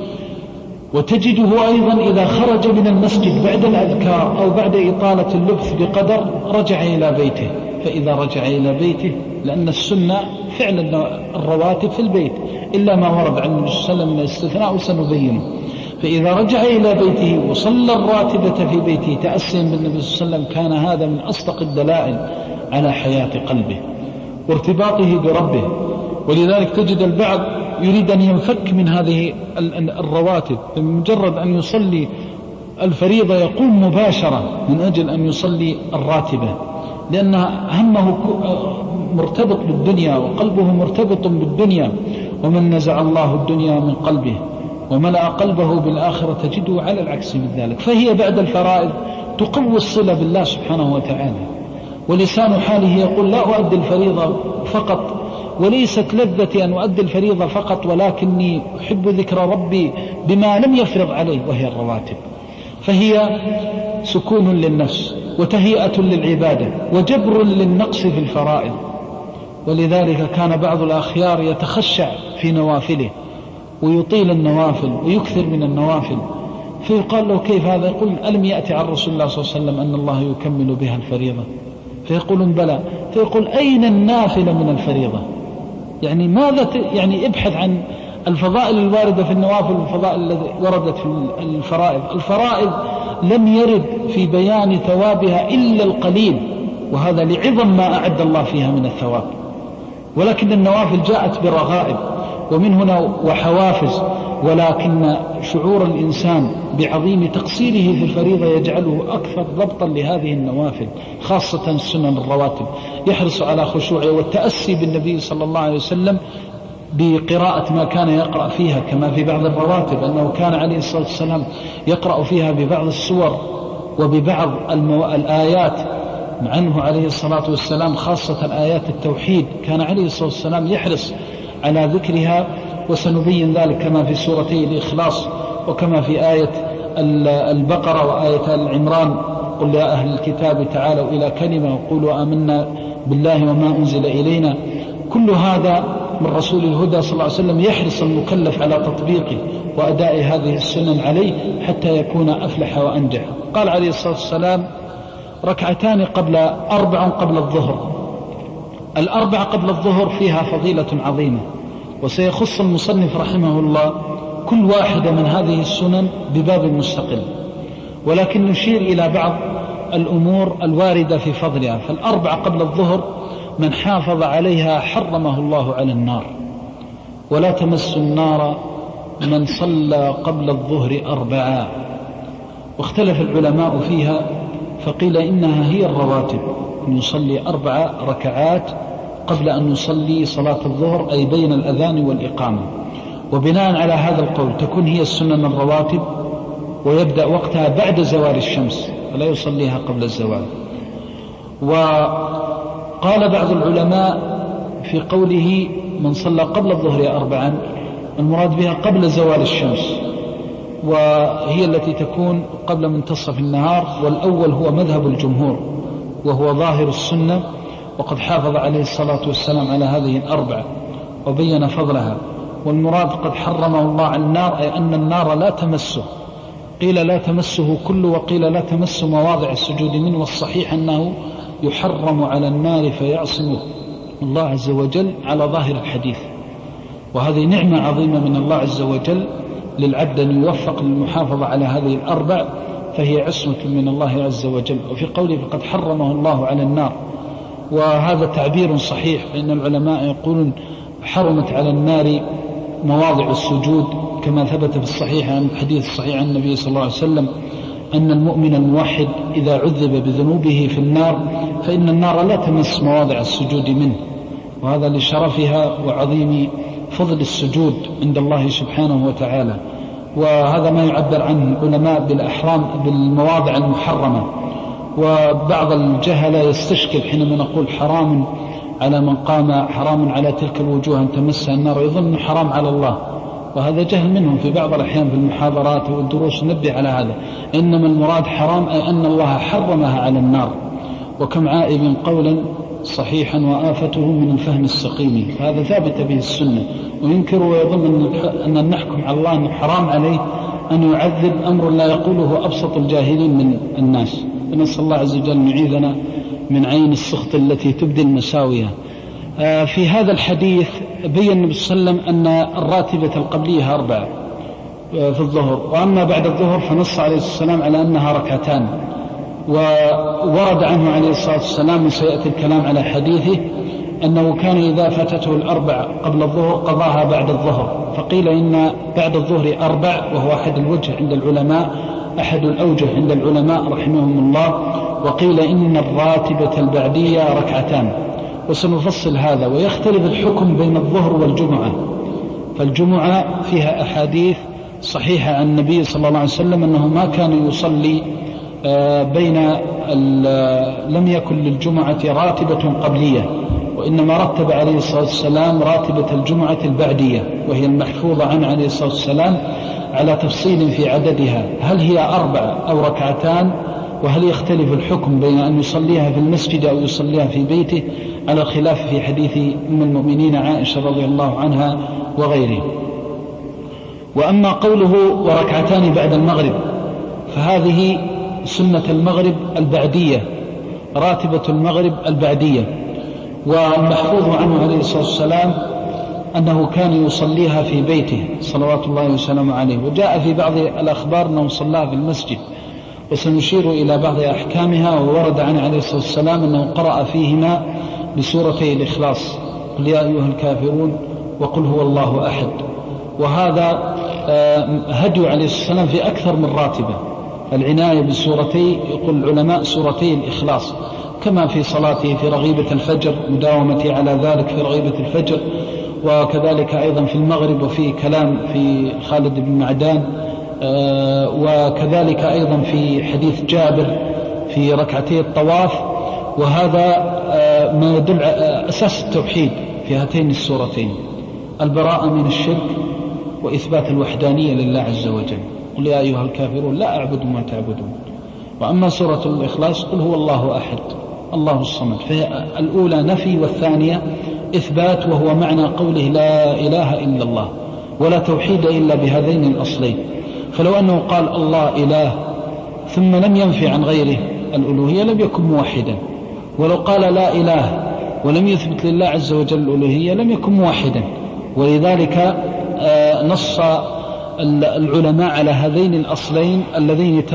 وتجده أيضا إذا خرج من المسجد بعد الأذكار أو بعد إطالة اللبث بقدر رجع إلى بيته، فإذا رجع إلى بيته، لأن السنة فعل الرواتب في البيت إلا ما ورد عن النبي صلى الله عليه وسلم من الاستثناء وسنبينه، فإذا رجع إلى بيته وصلى الراتبة في بيته تأسيا بالنبي صلى الله عليه وسلم، كان هذا من أصدق الدلائل على حياة قلبه وارتباطه بربه. ولذلك تجد البعض يريد أن ينفك من هذه الرواتب، بمجرد أن يصلي الفريضة يقوم مباشرة من أجل أن يصلي الراتبة، لأن همه مرتبط بالدنيا وقلبه مرتبط بالدنيا، ومن نزع الله الدنيا من قلبه وملأ قلبه بالآخرة تجده على العكس من ذلك. فهي بعد الفرائض تقوي الصلة بالله سبحانه وتعالى، ولسان حاله يقول: لا أؤدي الفريضة فقط، وليست لذتي أن أؤدي الفريضة فقط، ولكني أحب ذكر ربي بما لم يفرض عليه وهي الرواتب. فهي سكون للنفس وتهيئة للعبادة وجبر للنقص في الفرائض. ولذلك كان بعض الأخيار يتخشع في نوافله ويطيل النوافل ويكثر من النوافل، فيقال له: كيف هذا؟ يقول: ألم يأتي عن رسول الله صلى الله عليه وسلم أن الله يكمل بها الفريضة؟ فيقولون: بلى. فيقول: أين النافلة من الفريضة؟ يعني ماذا ت... يعني ابحث عن الفضائل الواردة في النوافل والفضائل التي وردت في الفرائض. الفرائض لم يرد في بيان ثوابها إلا القليل، وهذا لعظم ما أعد الله فيها من الثواب، ولكن النوافل جاءت برغائب ومن هنا وحوافز، ولكن شعور الإنسان بعظيم تقصيره في الفريضة يجعله أكثر ضبطا لهذه النوافل، خاصة سنن الرواتب، يحرص على خشوعه والتأسي بالنبي صلى الله عليه وسلم بقراءة ما كان يقرأ فيها، كما في بعض الرواتب أنه كان عليه الصلاة والسلام يقرأ فيها ببعض السور وببعض المو... الآيات عنه عليه الصلاة والسلام، خاصة آيات التوحيد كان عليه الصلاة والسلام يحرص على ذكرها، وسنبين ذلك كما في سورتي الإخلاص وكما في آية البقرة وآية العمران: قل يا أهل الكتاب تعالوا إلى كلمة وقولوا آمنا بالله وما أنزل إلينا. كل هذا من رسول الهدى صلى الله عليه وسلم يحرص المكلف على تطبيقه وأداء هذه السنن عليه حتى يكون أفلح وأنجح. قال عليه الصلاة والسلام: ركعتان قبل أربع قبل الظهر. الأربع قبل الظهر فيها فضيلة عظيمة، وسيخص المصنف رحمه الله كل واحدة من هذه السنن بباب مستقل، ولكن نشير إلى بعض الأمور الواردة في فضلها. فالأربع قبل الظهر من حافظ عليها حرمه الله على النار، ولا تمس النار من صلى قبل الظهر أربعا. واختلف العلماء فيها، فقيل إنها هي الرواتب، أن يصلي أربع ركعات قبل أن يصلي صلاة الظهر، أي بين الأذان والإقامة، وبناء على هذا القول تكون هي السنن الرواتب، ويبدأ وقتها بعد زوال الشمس فلا يصليها قبل الزوال. وقال بعض العلماء في قوله من صلى قبل الظهر أربعا المراد بها قبل زوال الشمس، وهي التي تكون قبل منتصف النهار، والأول هو مذهب الجمهور وهو ظاهر السنة، وقد حافظ عليه الصلاة والسلام على هذه الأربع وبين فضلها. والمراد قد حرمه الله على النار، أي أن النار لا تمسه، قيل لا تمسه كله وقيل لا تمس مواضع السجود منه، والصحيح أنه يحرم على النار فيعصمه الله عز وجل على ظاهر الحديث. وهذه نعمة عظيمة من الله عز وجل للعبد أن يوفق للمحافظة على هذه الأربع، فهي عصمة من الله عز وجل. وفي قوله فقد حرمه الله على النار، وهذا تعبير صحيح، لأن العلماء يقولون حرمت على النار مواضع السجود كما ثبت في الصحيح عن الحديث الصحيح عن النبي صلى الله عليه وسلم أن المؤمن الموحد إذا عذب بذنوبه في النار فإن النار لا تمس مواضع السجود منه، وهذا لشرفها وعظيم فضل السجود عند الله سبحانه وتعالى. وهذا ما يعبر عنه العلماء بالأحرام بالمواضع المحرمة. وبعض الجهلة يستشكل حينما نقول حرام على من قام، حرام على تلك الوجوه أن تمسها النار، يظن حرام على الله، وهذا جهل منهم في بعض الأحيان في المحاضرات والدروس نبه على هذا. إنما المراد حرام أي أن الله حرمها على النار. وكم عائب قولا صحيحا وآفته من الفهم السقيم، هذا ثابت به السنة. وينكر ويظن أن نحكم على الله أنه حرام عليه أن يعذب أمر لا يقوله أبسط الجاهلين من الناس. ونسأل الله عز وجل أن يعيذنا من عين السخط التي تبدي المساوية. في هذا الحديث بين النبي صلى الله عليه وسلم أن الراتبة القبلية أربعة في الظهر، وأما بعد الظهر فنص عليه الصلاة والسلام على أنها ركعتان. وورد عنه عليه الصلاة والسلام وسيأتي الكلام على حديثه أنه كان إذا فاتته الأربع قبل الظهر قضاها بعد الظهر. فقيل إن بعد الظهر أربع، وهو أحد الوجه عند العلماء أحد الأوجه عند العلماء رحمهم الله. وقيل إن الراتبة البعدية ركعتان، وسنفصل هذا. ويختلف الحكم بين الظهر والجمعة، فالجمعة فيها أحاديث صحيحة عن النبي صلى الله عليه وسلم أنه ما كان يصلي بين لم يكن للجمعة راتبة قبلية، وإنما رتب عليه الصلاة والسلام راتبة الجمعة البعدية، وهي المحفوظة عنه عليه الصلاة والسلام على تفصيل في عددها، هل هي أربع أو ركعتان، وهل يختلف الحكم بين أن يصليها في المسجد أو يصليها في بيته، على الخلاف في حديث أم المؤمنين عائشة رضي الله عنها وغيره. وأما قوله وركعتان بعد المغرب فهذه سنة المغرب البعدية، راتبة المغرب البعدية. والمحفوظ عنه عليه الصلاة والسلام أنه كان يصليها في بيته صلوات الله وسلامه عليه. وجاء في بعض الأخبار أنه صلاها في المسجد، وسنشير إلى بعض أحكامها. وورد عنه عليه الصلاة والسلام أنه قرأ فيهما بسورتي الإخلاص، قل يا أيها الكافرون وقل هو الله أحد. وهذا هدي عليه الصلاة والسلام في أكثر من راتبة، العناية بسورتي يقول العلماء سورتي الإخلاص، كما في صلاته في رغيبة الفجر، مداومته على ذلك في رغيبة الفجر، وكذلك أيضا في المغرب. وفي كلام في خالد بن معدان، وكذلك أيضا في حديث جابر في ركعتي الطواف. وهذا ما يدل أساس التوحيد في هاتين السورتين، البراءة من الشرك وإثبات الوحدانية لله عز وجل. قل يا أيها الكافرون لا أعبد ما تعبدون. وأما سورة الإخلاص قل هو الله أحد الله الصمد، فهي الأولى نفي والثانية إثبات، وهو معنى قوله لا إله إلا الله، ولا توحيد إلا بهذين الأصلين. فلو أنه قال الله إله ثم لم ينفي عن غيره الألوهية لم يكن موحدا، ولو قال لا إله ولم يثبت لله عز وجل الألوهية لم يكن موحدا. ولذلك نص العلماء على هذين الأصلين اللذين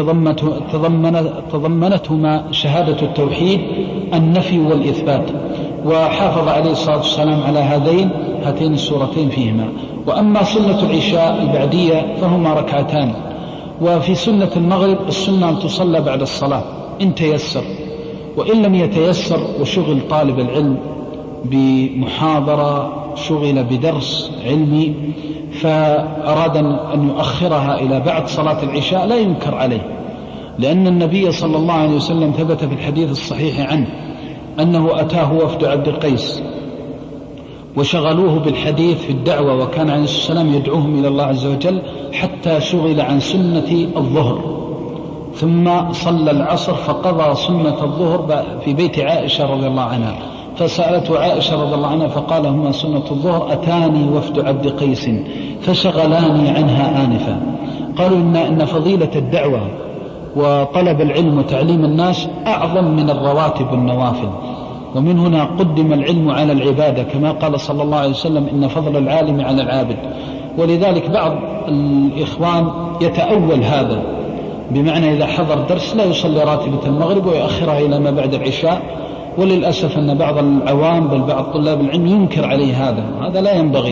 تضمنتهما شهادة التوحيد، النفي والإثبات. وحافظ عليه الصلاة والسلام على هذين هاتين السورتين فيهما. وأما سنة العشاء البعدية فهما ركعتان. وفي سنة المغرب السنة أن تصلى بعد الصلاة إن تيسر، وإن لم يتيسر وشغل طالب العلم بمحاضرة، شغل بدرس علمي، فأراد أن يؤخرها إلى بعد صلاة العشاء لا ينكر عليه، لأن النبي صلى الله عليه وسلم ثبت في الحديث الصحيح عنه أنه أتاه وفد عبد القيس وشغلوه بالحديث في الدعوة، وكان عليه الصلاة والسلام يدعوهم إلى الله عز وجل حتى شغل عن سنة الظهر، ثم صلى العصر فقضى سنة الظهر في بيت عائشة رضي الله عنها. فسألته عائشة رضي الله عنها فقال هما سنة الظهر، أتاني وفد عبد قيس فشغلاني عنها آنفا. قالوا إن, إن فضيلة الدعوة وطلب العلم وتعليم الناس أعظم من الرواتب والنوافل، ومن هنا قدم العلم على العبادة، كما قال صلى الله عليه وسلم إن فضل العالم على العابد. ولذلك بعض الإخوان يتأول هذا، بمعنى إذا حضر درس لا يصلي راتبة المغرب ويؤخرها إلى ما بعد العشاء. وللأسف أن بعض العوام بل بعض طلاب العلم ينكر عليه هذا، هذا لا ينبغي.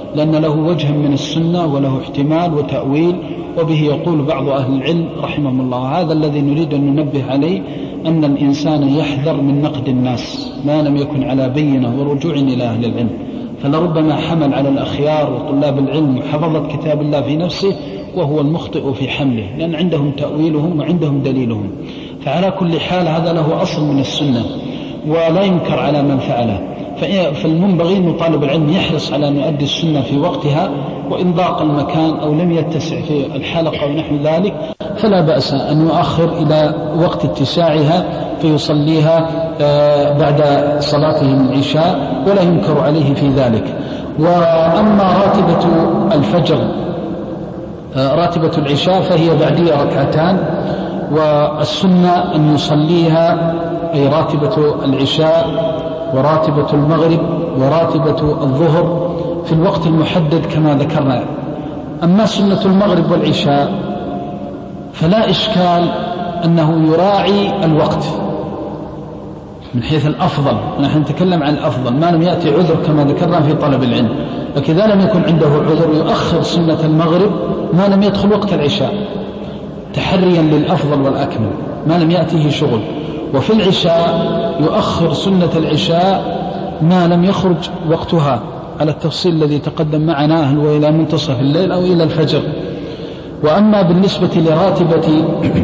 لأن له وجه من السنة وله احتمال وتأويل، وبه يقول بعض أهل العلم رحمهم الله. هذا الذي نريد أن ننبه عليه، أن الإنسان يحذر من نقد الناس ما لم يكن على بينة ورجوع إلى أهل العلم، فلربما حمل على الأخيار وطلاب العلم وحفظت كتاب الله في نفسه وهو المخطئ في حمله، لأن عندهم تأويلهم وعندهم دليلهم. فعلى كل حال هذا له أصل من السنة ولا ينكر على من فعله، فالمنبغي أن طالب العلم يحرص على أن يؤدي السنة في وقتها، وإن ضاق المكان أو لم يتسع في الحلقة ونحو ذلك فلا بأس أن يؤخر إلى وقت اتساعها فيصليها بعد صلاته من العشاء، ولا ينكر عليه في ذلك. وأما راتبة الفجر راتبة العشاء فهي بعدية ركعتان، والسنة أن يصليها أي راتبة العشاء وراتبة المغرب وراتبة الظهر في الوقت المحدد كما ذكرنا. أما سنة المغرب والعشاء فلا إشكال أنه يراعي الوقت من حيث الأفضل، نحن نتكلم عن الأفضل ما لم يأتي عذر كما ذكرنا في طلب العلم، فكذا لم يكن عنده عذر يؤخر سنة المغرب ما لم يدخل وقت العشاء تحريا للأفضل والأكمل ما لم يأتيه شغل. وفي العشاء يؤخر سنة العشاء ما لم يخرج وقتها على التفصيل الذي تقدم معنا، هل هو إلى منتصف الليل أو إلى الفجر. وأما بالنسبة لراتبة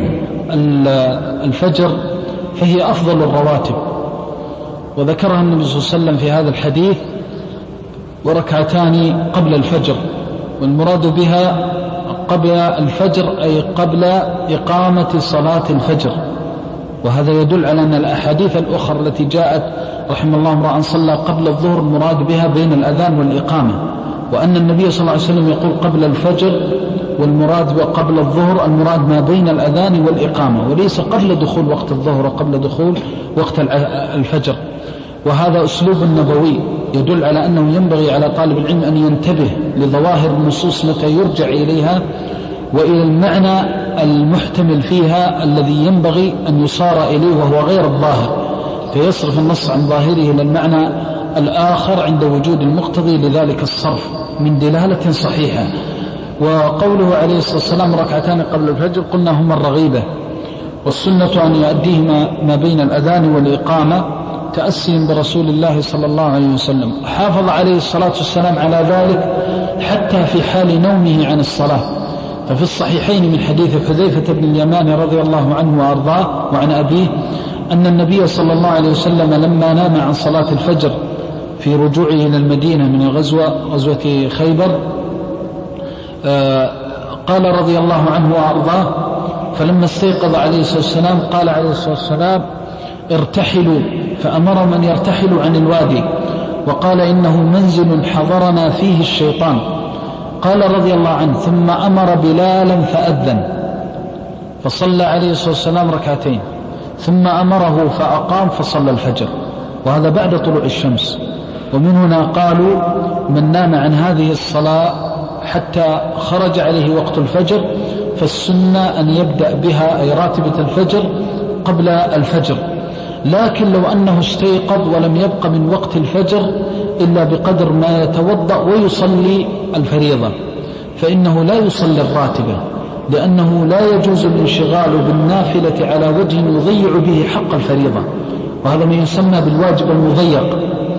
الفجر فهي أفضل الرواتب، وذكرها النبي صلى الله عليه وسلم في هذا الحديث وركعتان قبل الفجر، والمراد بها قبل الفجر أي قبل إقامة صلاة الفجر. وهذا يدل على أن الأحاديث الأخرى التي جاءت رحم الله امرأ صلى قبل الظهر المراد بها بين الأذان والإقامة، وأن النبي صلى الله عليه وسلم يقول قبل الفجر، والمراد قبل الظهر المراد ما بين الأذان والإقامة، وليس قبل دخول وقت الظهر وقبل دخول وقت الفجر. وهذا أسلوب نبوي يدل على أنه ينبغي على طالب العلم أن ينتبه لظواهر النصوص متى يرجع إليها وإلى المعنى المحتمل فيها الذي ينبغي أن يصار إليه وهو غير الظاهر، فيصرف النص عن ظاهره إلى المعنى الآخر عند وجود المقتضي لذلك الصرف من دلالة صحيحة. وقوله عليه الصلاة والسلام ركعتان قبل الفجر قلنا هما الرغيبة، والسنة أن يؤديهما ما بين الأذان والإقامة تأسيا برسول الله صلى الله عليه وسلم. حافظ عليه الصلاة والسلام على ذلك حتى في حال نومه عن الصلاة، ففي الصحيحين من حديث حذيفة بن اليمان رضي الله عنه وأرضاه وعن أبيه أن النبي صلى الله عليه وسلم لما نام عن صلاة الفجر في رجوعه إلى المدينة من الغزوة غزوة خيبر قال رضي الله عنه وأرضاه، فلما استيقظ عليه الصلاة والسلام قال عليه الصلاة والسلام ارتحلوا، فأمر من يرتحل عن الوادي، وقال إنه منزل حضرنا فيه الشيطان. قال رضي الله عنه ثم أمر بلالا فأذن، فصلى عليه الصلاة والسلام ركعتين، ثم أمره فأقام فصلى الفجر، وهذا بعد طلوع الشمس. ومن هنا قالوا من نام عن هذه الصلاة حتى خرج عليه وقت الفجر فالسنة أن يبدأ بها أي راتبة الفجر قبل الفجر. لكن لو أنه استيقظ ولم يبق من وقت الفجر إلا بقدر ما يتوضأ ويصلي الفريضة فإنه لا يصلي الراتبة، لأنه لا يجوز الانشغال بالنافلة على وجه يضيع به حق الفريضة، وهذا ما يسمى بالواجب المضيق.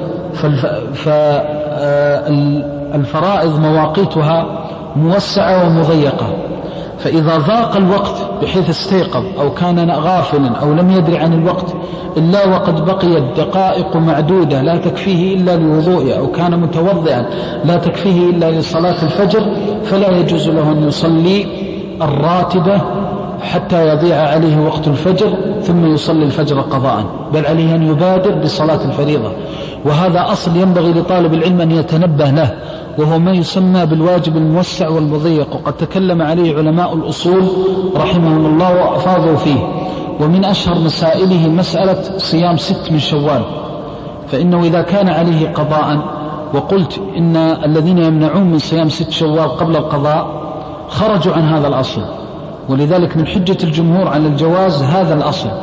فالفرائض مواقيتها موسعة ومضيقة، فإذا ضاق الوقت بحيث استيقظ أو كان غافلا أو لم يدري عن الوقت إلا وقد بقيت دقائق معدودة لا تكفيه إلا لوضوء، أو كان متوضئا لا تكفيه إلا لصلاة الفجر، فلا يجوز له أن يصلي الراتبة حتى يضيع عليه وقت الفجر ثم يصلي الفجر قضاء، بل عليه أن يبادر بصلاة الفريضة. وهذا أصل ينبغي لطالب العلم أن يتنبه له، وهو ما يسمى بالواجب الموسع والمضيق، وقد تكلم عليه علماء الأصول رحمهم الله وأفاضوا فيه. ومن أشهر مسائله مسألة صيام ست من شوال، فإنه إذا كان عليه قضاء، وقلت إن الذين يمنعون من صيام ست شوال قبل القضاء خرجوا عن هذا الأصل، ولذلك من حجة الجمهور على الجواز هذا الأصل.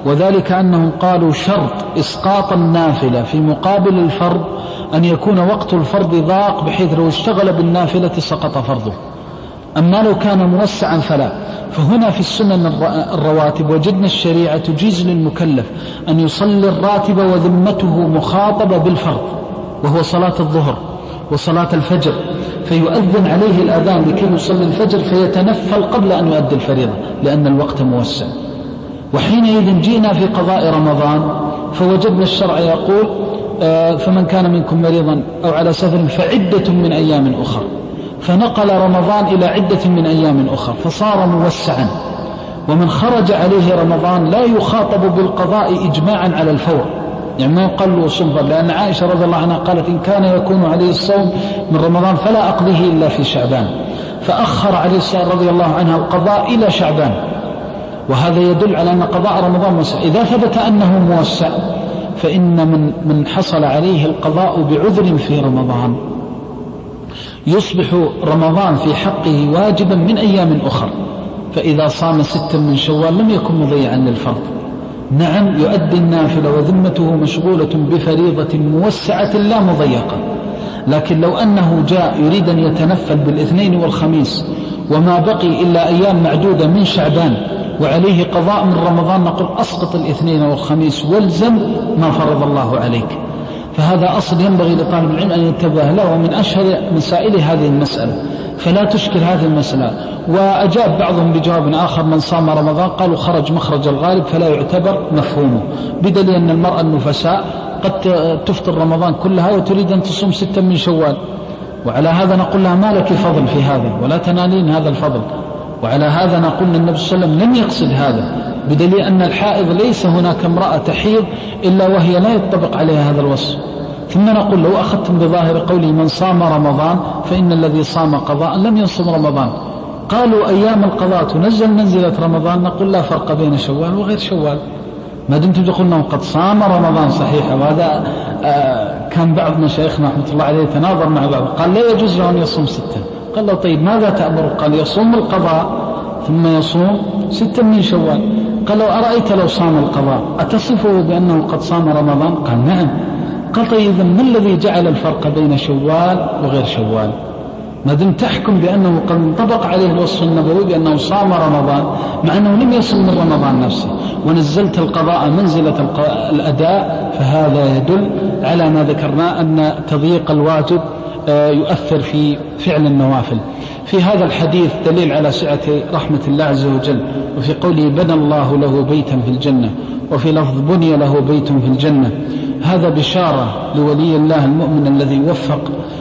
وذلك أنهم قالوا شرط إسقاط النافلة في مقابل الفرض أن يكون وقت الفرض ضاق بحيث لو اشتغل بالنافلة سقط فرضه، أما لو كان موسعا فلا. فهنا في السنن الرواتب وجدنا الشريعة تجيز للمكلف أن يصلي الراتب وذمته مخاطبة بالفرض، وهو صلاة الظهر وصلاة الفجر، فيؤذن عليه الأذان لكي يصلي الفجر فيتنفل قبل أن يؤدي الفريضة لأن الوقت موسع. وحينئذ جئنا في قضاء رمضان فوجدنا الشرع يقول فمن كان منكم مريضا أو على سفر فعدة من أيام أخرى، فنقل رمضان إلى عدة من أيام أخرى فصار موسعا. ومن خرج عليه رمضان لا يخاطب بالقضاء إجماعا على الفور، يعني ما يقال له صنفا، لأن عائشة رضي الله عنها قالت إن كان يكون عليه الصوم من رمضان فلا أقضيه إلا في شعبان، فأخر عليه الصلاة رضي الله عنها القضاء إلى شعبان، وهذا يدل على أن قضاء رمضان موسع. إذا ثبت أنه موسع فإن من, من حصل عليه القضاء بعذر في رمضان يصبح رمضان في حقه واجبا من أيام أخرى، فإذا صام ستا من شوال لم يكن مضيعا للفرض. نعم يؤدي النافلة وذمته مشغولة بفريضة موسعة لا مضيقة، لكن لو أنه جاء يريد أن يتنفل بالاثنين والخميس وما بقي إلا أيام معدودة من شعبان وعليه قضاء من رمضان، نقول أسقط الاثنين والخميس والزم ما فرض الله عليك. فهذا أصل ينبغي لطالب العلم أن ينتبه له، ومن أشهر مسائل هذه المسألة، فلا تشكل هذه المسألة. وأجاب بعضهم بجواب آخر من صام رمضان قالوا خرج مخرج الغالب فلا يعتبر مفهومه، بدليل أن المرأة النفساء قد تفطر رمضان كلها وتريد أن تصوم ستا من شوال، وعلى هذا نقول لها ما لك فضل في هذا ولا تنالين هذا الفضل. وعلى هذا نقول أن النبي صلى الله عليه وسلم لم يقصد هذا، بدليل أن الحائض ليس هناك امرأة تحيض إلا وهي لا يطبق عليها هذا الوصف. ثم نقول لو أخذتم بظاهر قوله من صام رمضان فإن الذي صام قضاء لم يصم رمضان، قالوا أيام القضاء تنزل منزلة رمضان، نقول لا فرق بين شوال وغير شوال، ما دمتم تقولون قد صام رمضان صحيح. وهذا آه كان بعض مشايخنا رحمة الله عليه يتناظر مع بعض، قال لا يجوز له أن يصوم ستة، قال له طيب ماذا تأمر؟ قال يصوم القضاء ثم يصوم ستا من شوال. قال لو أرأيت لو صام القضاء أتصفه بأنه قد صام رمضان؟ قال نعم. قال طيب ما الذي جعل الفرق بين شوال وغير شوال؟ ما دم تحكم بأنه قد انطبق عليه الوصف النبوي بأنه صام رمضان مع أنه لم يصم من رمضان نفسه، ونزلت القضاء منزلة الأداء، فهذا يدل على ما ذكرنا أن تضييق الواجب يؤثر في فعل النوافل. في هذا الحديث دليل على سعة رحمة الله عز وجل، وفي قوله بنى الله له بيتا في الجنة، وفي لفظ بني له بيت في الجنة، هذا بشارة لولي الله المؤمن الذي وفق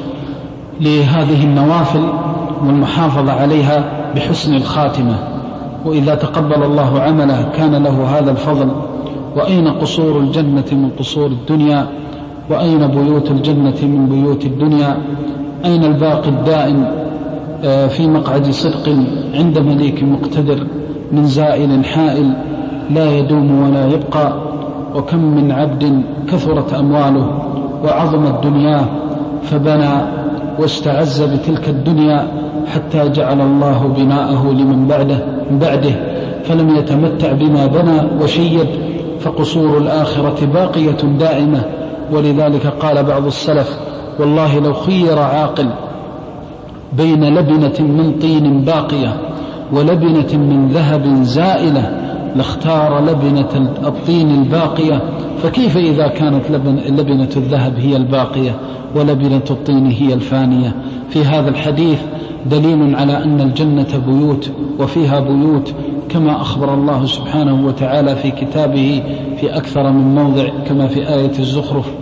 لهذه النوافل والمحافظة عليها بحسن الخاتمة، وإذا تقبل الله عمله كان له هذا الفضل. وأين قصور الجنة من قصور الدنيا، وأين بيوت الجنة من بيوت الدنيا، أين الباقي الدائم في مقعد صدق عند مليك مقتدر من زائل حائل لا يدوم ولا يبقى. وكم من عبد كثرت أمواله وعظمت دنياه فبنى واستعز بتلك الدنيا حتى جعل الله بناءه لمن بعده, بعده فلم يتمتع بما بنى وشيد. فقصور الآخرة باقية دائمة. ولذلك قال بعض السلف والله لو خير عاقل بين لبنة من طين باقية ولبنة من ذهب زائلة لاختار لبنة الطين الباقية، فكيف إذا كانت لبنة الذهب هي الباقية ولبنة الطين هي الفانية؟ في هذا الحديث دليل على أن الجنة بيوت وفيها بيوت كما أخبر الله سبحانه وتعالى في كتابه في أكثر من موضع كما في آية الزخرف.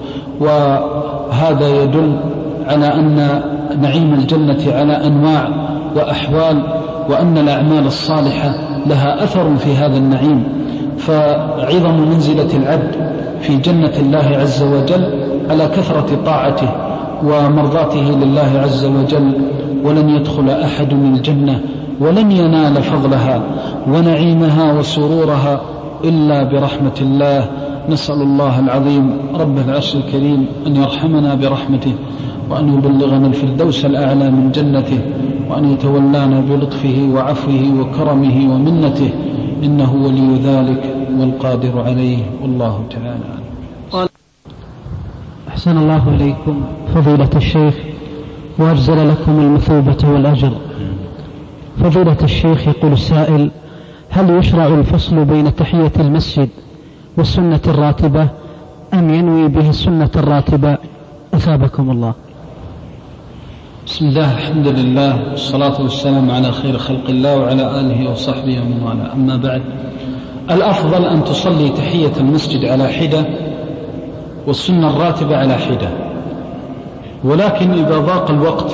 وهذا يدل على أن نعيم الجنة على أنواع وأحوال، وأن الأعمال الصالحة لها أثر في هذا النعيم. فعظم منزلة العبد في جنة الله عز وجل على كثرة طاعته ومرضاته لله عز وجل. ولن يدخل أحد من الجنة ولن ينال فضلها ونعيمها وسرورها إلا برحمة الله. نسأل الله العظيم رب العرش الكريم أن يرحمنا برحمته، وأن يبلغنا الفردوس الأعلى من جنته، وأن يتولانا بلطفه وعفوه وكرمه ومنته، إنه ولي ذلك والقادر عليه، والله تعالى أعلم. أحسن الله إليكم فضيلة الشيخ وأجزل لكم المثوبة والأجر. فضيلة الشيخ يقول السائل: هل يشرع الفصل بين تحية المسجد والسنة الراتبة أم ينوي به السنة الراتبة؟ أثابكم الله. بسم الله، الحمد لله، والصلاة والسلام على خير خلق الله وعلى آله وصحبه ومن والاه. أما بعد، الأفضل أن تصلي تحية المسجد على حدة والسنة الراتبة على حدة، ولكن إذا ضاق الوقت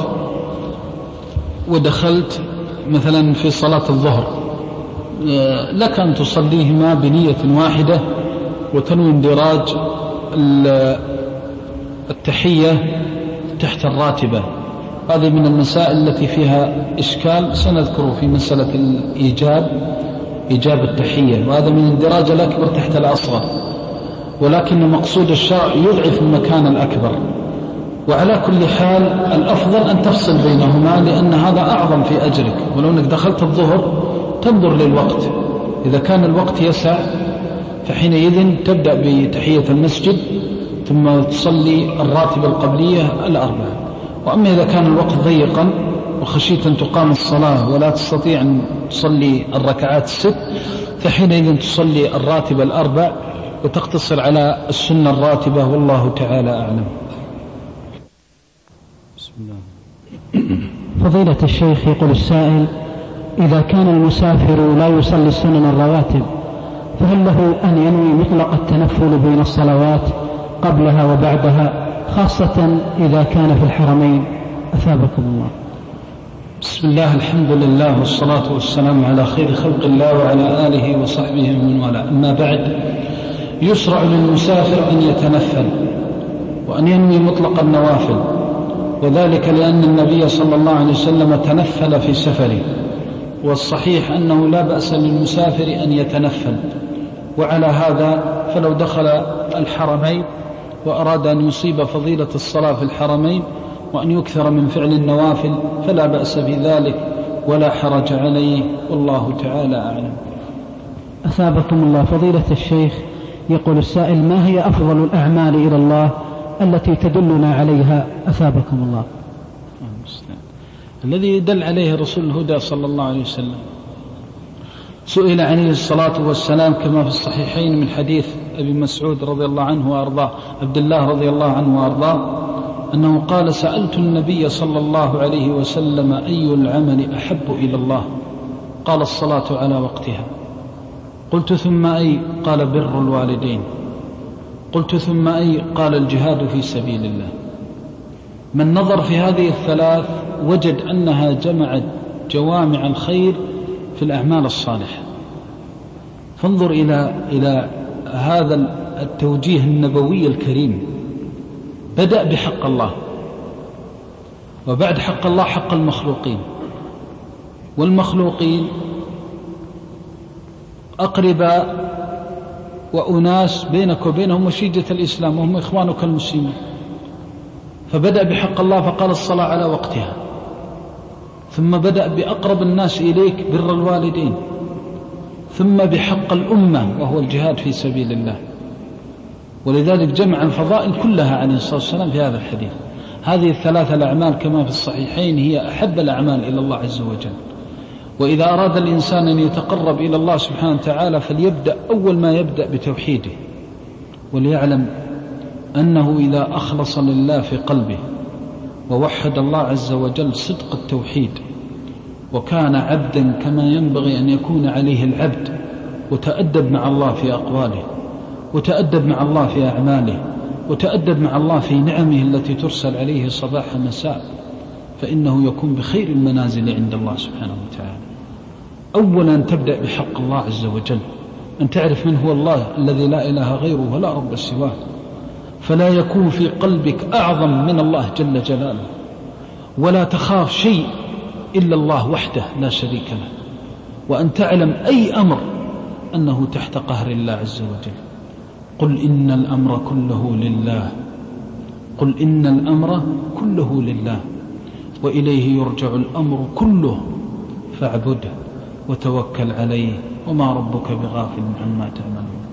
ودخلت مثلا في صلاة الظهر لك أن تصليهما بنية واحدة وتنوي اندراج التحية تحت الراتبة. هذه من المسائل التي فيها إشكال سنذكره في مسألة الإيجاب، إيجاب التحية، وهذا من اندراج الأكبر تحت الأصغر، ولكن مقصود الشرع يضعف المكان الأكبر. وعلى كل حال الأفضل أن تفصل بينهما، لأن هذا أعظم في أجرك. ولو أنك دخلت الظهر تنظر للوقت، إذا كان الوقت يسع فحينئذ تبدأ بتحية المسجد ثم تصلي الراتبة القبلية الأربعة. وأما إذا كان الوقت ضيقا وخشيت أن تقام الصلاة ولا تستطيع أن تصلي الركعات الست، فحينئذ تصلي الراتبة الأربع وتقتصر على السنة الراتبة، والله تعالى أعلم. بسم الله. فضيلة الشيخ يقول السائل: إذا كان المسافر لا يصلي السنن الرواتب فهل له أن ينوي مطلق التنفل بين الصلوات قبلها وبعدها، خاصة إذا كان في الحرمين؟ أثابكم الله. بسم الله، الحمد لله، والصلاة والسلام على خير خلق الله وعلى آله وصحبه ومن والاه. أما بعد، يشرع للمسافر أن يتنفل وأن ينوي مطلق النوافل، وذلك لأن النبي صلى الله عليه وسلم تنفل في سفره، والصحيح أنه لا بأس للمسافر أن يتنفل. وعلى هذا فلو دخل الحرمين وأراد أن يصيب فضيلة الصلاة في الحرمين وأن يكثر من فعل النوافل فلا بأس بذلك ولا حرج عليه، والله تعالى أعلم. أثابكم الله. فضيلة الشيخ يقول السائل: ما هي أفضل الأعمال إلى الله التي تدلنا عليها؟ أثابكم الله. الذي دل عليه رسول الهدى صلى الله عليه وسلم. سئل عليه الصلاة والسلام كما في الصحيحين من حديث أبي مسعود رضي الله عنه وأرضاه، عبد الله رضي الله عنه وأرضاه، أنه قال: سألت النبي صلى الله عليه وسلم أي العمل أحب إلى الله؟ قال: الصلاة على وقتها. قلت: ثم أي؟ قال: بر الوالدين. قلت: ثم أي؟ قال: الجهاد في سبيل الله. من نظر في هذه الثلاث وجد أنها جمعت جوامع الخير في الأعمال الصالحة. فانظر إلى إلى هذا التوجيه النبوي الكريم. بدأ بحق الله، وبعد حق الله حق المخلوقين، والمخلوقين أقرباء وأناس بينك وبينهم وشيجة الإسلام وهم إخوانك المسلمين. فبدأ بحق الله فقال: الصلاة على وقتها. ثم بدأ بأقرب الناس إليك بر الوالدين، ثم بحق الأمة وهو الجهاد في سبيل الله. ولذلك جمع الفضائل كلها عليه الصلاة والسلام في هذا الحديث. هذه الثلاثة الأعمال كما في الصحيحين هي أحب الأعمال إلى الله عز وجل. وإذا أراد الإنسان أن يتقرب إلى الله سبحانه وتعالى فليبدأ أول ما يبدأ بتوحيده، وليعلم أنه إذا أخلص لله في قلبه ووحد الله عز وجل صدق التوحيد وكان عبدا كما ينبغي أن يكون عليه العبد، وتأدب مع الله في أقواله، وتأدب مع الله في أعماله، وتأدب مع الله في نعمه التي ترسل عليه صباح مساء، فإنه يكون بخير المنازل عند الله سبحانه وتعالى. أولا تبدأ بحق الله عز وجل، أن تعرف من هو الله الذي لا إله غيره ولا رب سواه، فلا يكون في قلبك أعظم من الله جل جلاله، ولا تخاف شيء إلا الله وحده لا شريك له، وأن تعلم أي أمر أنه تحت قهر الله عز وجل. قل إن الأمر كله لله، قل إن الأمر كله لله وإليه يرجع الأمر كله فاعبده وتوكل عليه وما ربك بغافل عما تعملون.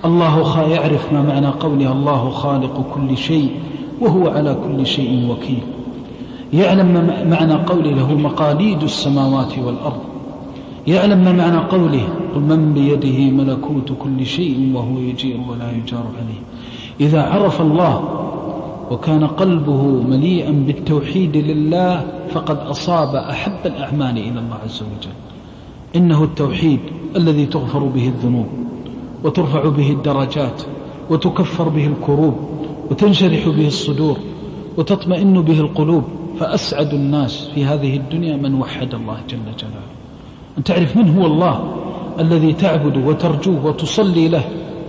الله يعرف ما معنى قوله الله خالق كل شيء وهو على كل شيء وكيل. يعلم ما معنى قوله له مقاليد السماوات والأرض. يعلم ما معنى قوله قل من بيده ملكوت كل شيء وهو يجير ولا يجار عليه. إذا عرف الله وكان قلبه مليئا بالتوحيد لله فقد أصاب أحب الأعمال إلى الله عز وجل. إنه التوحيد الذي تغفر به الذنوب وترفع به الدرجات وتكفر به الكروب وتنشرح به الصدور وتطمئن به القلوب. فأسعد الناس في هذه الدنيا من وحد الله جل جلاله. أن تعرف من هو الله الذي تعبد وترجوه وتصلي له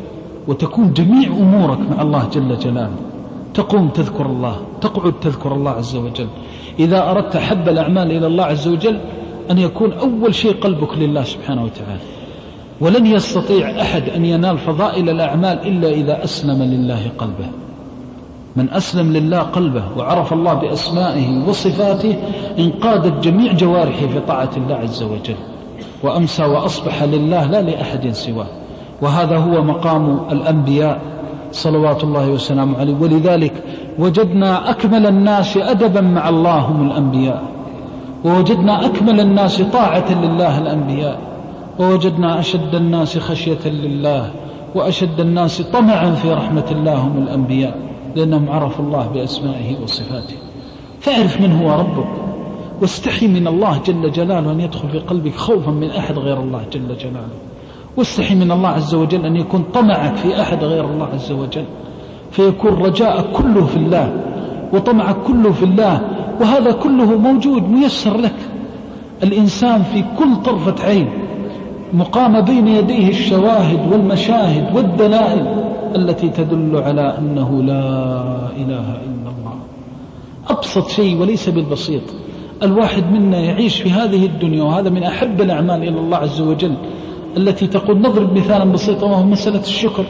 وتكون جميع أمورك مع الله جل جلاله. تقوم تذكر الله، تقعد تذكر الله عز وجل. إذا أردت حب الأعمال إلى الله عز وجل أن يكون أول شيء قلبك لله سبحانه وتعالى. ولن يستطيع أحد أن ينال فضائل الأعمال إلا إذا أسلم لله قلبه. من أسلم لله قلبه وعرف الله بأسمائه وصفاته انقادت جميع جوارحه في طاعة الله عز وجل، وأمسى وأصبح لله لا لأحد سواه. وهذا هو مقام الأنبياء صلوات الله وسلامه عليه. ولذلك وجدنا أكمل الناس أدبا مع الله هم الأنبياء، ووجدنا أكمل الناس طاعة لله الأنبياء، ووجدنا أشد الناس خشية لله وأشد الناس طمعا في رحمة الله هم الأنبياء، لأنهم عرفوا الله بأسمائه وصفاته. فاعرف من هو ربك واستحي من الله جل جلاله أن يدخل في قلبك خوفا من أحد غير الله جل جلاله، واستحي من الله عز وجل أن يكون طمعك في أحد غير الله عز وجل، فيكون رجاءك كله في الله وطمعك كله في الله. وهذا كله موجود ميسر لك. الإنسان في كل طرفة عين مقام بين يديه الشواهد والمشاهد والدلائل التي تدل على أنه لا إله إلا الله. أبسط شيء وليس بالبسيط. الواحد منا يعيش في هذه الدنيا، وهذا من أحب الأعمال إلى الله عز وجل التي تقول. نضرب مثالا بسيطا وهو مسألة الشكر.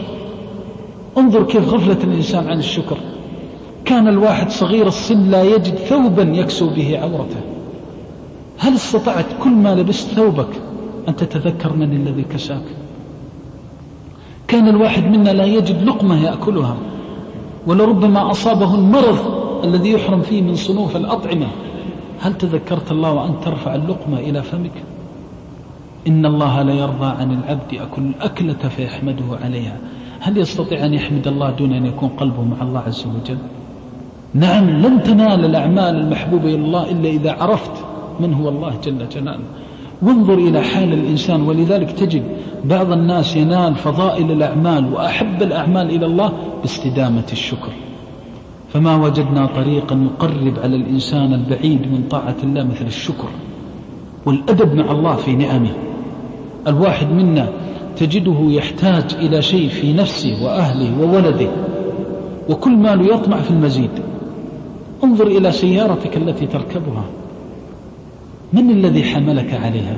انظر كيف غفلة الإنسان عن الشكر. كان الواحد صغير السن لا يجد ثوبا يكسو به عورته. هل استطعت كل ما لبست ثوبك أن تتذكر من الذي كساك؟ كان الواحد منا لا يجد لقمة يأكلها، ولربما أصابه المرض الذي يحرم فيه من صنوف الأطعمة. هل تذكرت الله وأن ترفع اللقمة إلى فمك؟ إن الله لا يرضى عن العبد أكل الأكلة فيحمده عليها. هل يستطيع أن يحمد الله دون أن يكون قلبه مع الله عز وجل؟ نعم، لن تنال الأعمال المحبوبة إلى الله إلا إذا عرفت من هو الله جل جلاله. وانظر إلى حال الإنسان. ولذلك تجد بعض الناس ينال فضائل الأعمال وأحب الأعمال إلى الله باستدامة الشكر. فما وجدنا طريقا يقرب على الإنسان البعيد من طاعة الله مثل الشكر والأدب مع الله في نعمه. الواحد منا تجده يحتاج إلى شيء في نفسه وأهله وولده، وكل ماله يطمع في المزيد. انظر إلى سيارتك التي تركبها، من الذي حملك عليها؟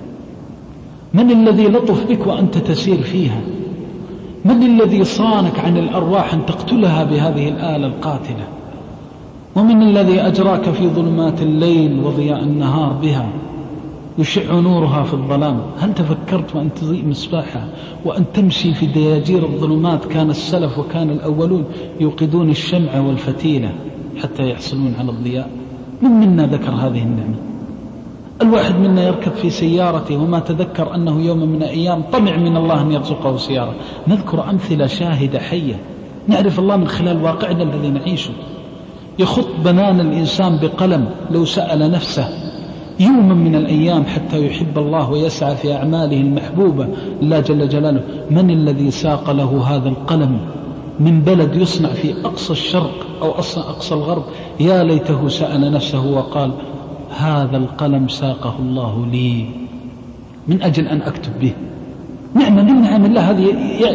من الذي لطف بك وأنت تسير فيها؟ من الذي صانك عن الأرواح أن تقتلها بهذه الآلة القاتلة؟ ومن الذي أجراك في ظلمات الليل وضياء النهار بها يشع نورها في الظلام؟ هل تفكرت وأن تضيء مصباحها وأن تمشي في دياجير الظلمات؟ كان السلف وكان الأولون يوقدون الشمع والفتيلة حتى يحصلون على الضياء. من منا ذكر هذه النعمة؟ الواحد منا يركب في سيارته وما تذكر أنه يوم من الأيام طمع من الله أن يرزقه سيارة. نذكر أمثلة شاهدة حية، نعرف الله من خلال واقعنا الذي نعيشه. يخط بنان الإنسان بقلم لو سأل نفسه يوما من الأيام حتى يحب الله ويسعى في أعماله المحبوبة الله جل جلاله. من الذي ساق له هذا القلم من بلد يصنع في أقصى الشرق أو أقصى الغرب؟ يا ليته سأل نفسه وقال هذا القلم ساقه الله لي من أجل أن أكتب به. نعمة من نعم الله هذه.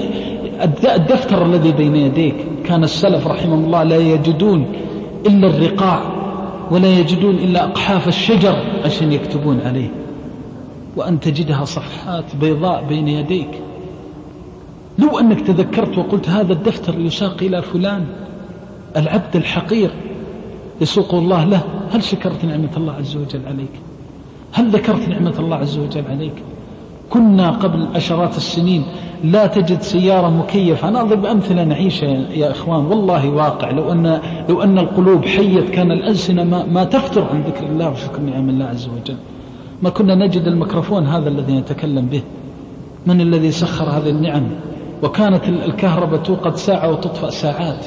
الدفتر الذي بين يديك، كان السلف رحمه الله لا يجدون إلا الرقاع ولا يجدون إلا أقحاف الشجر عشان يكتبون عليه، وأن تجدها صفحات بيضاء بين يديك. لو أنك تذكرت وقلت هذا الدفتر يساق إلى فلان العبد الحقير يسوق الله له، هل شكرت نعمة الله عز وجل عليك؟ هل ذكرت نعمة الله عز وجل عليك؟ كنا قبل عشرات السنين لا تجد سيارة مكيفة. أنا أضرب أمثلة نعيشها يا إخوان، والله واقع. لو أن, لو أن القلوب حيت كان الألسنة ما, ما تفتر عن ذكر الله وشكر نعم الله عز وجل. ما كنا نجد الميكروفون هذا الذي نتكلم به. من الذي سخر هذه النعم؟ وكانت الكهرباء توقد ساعة وتطفأ ساعات.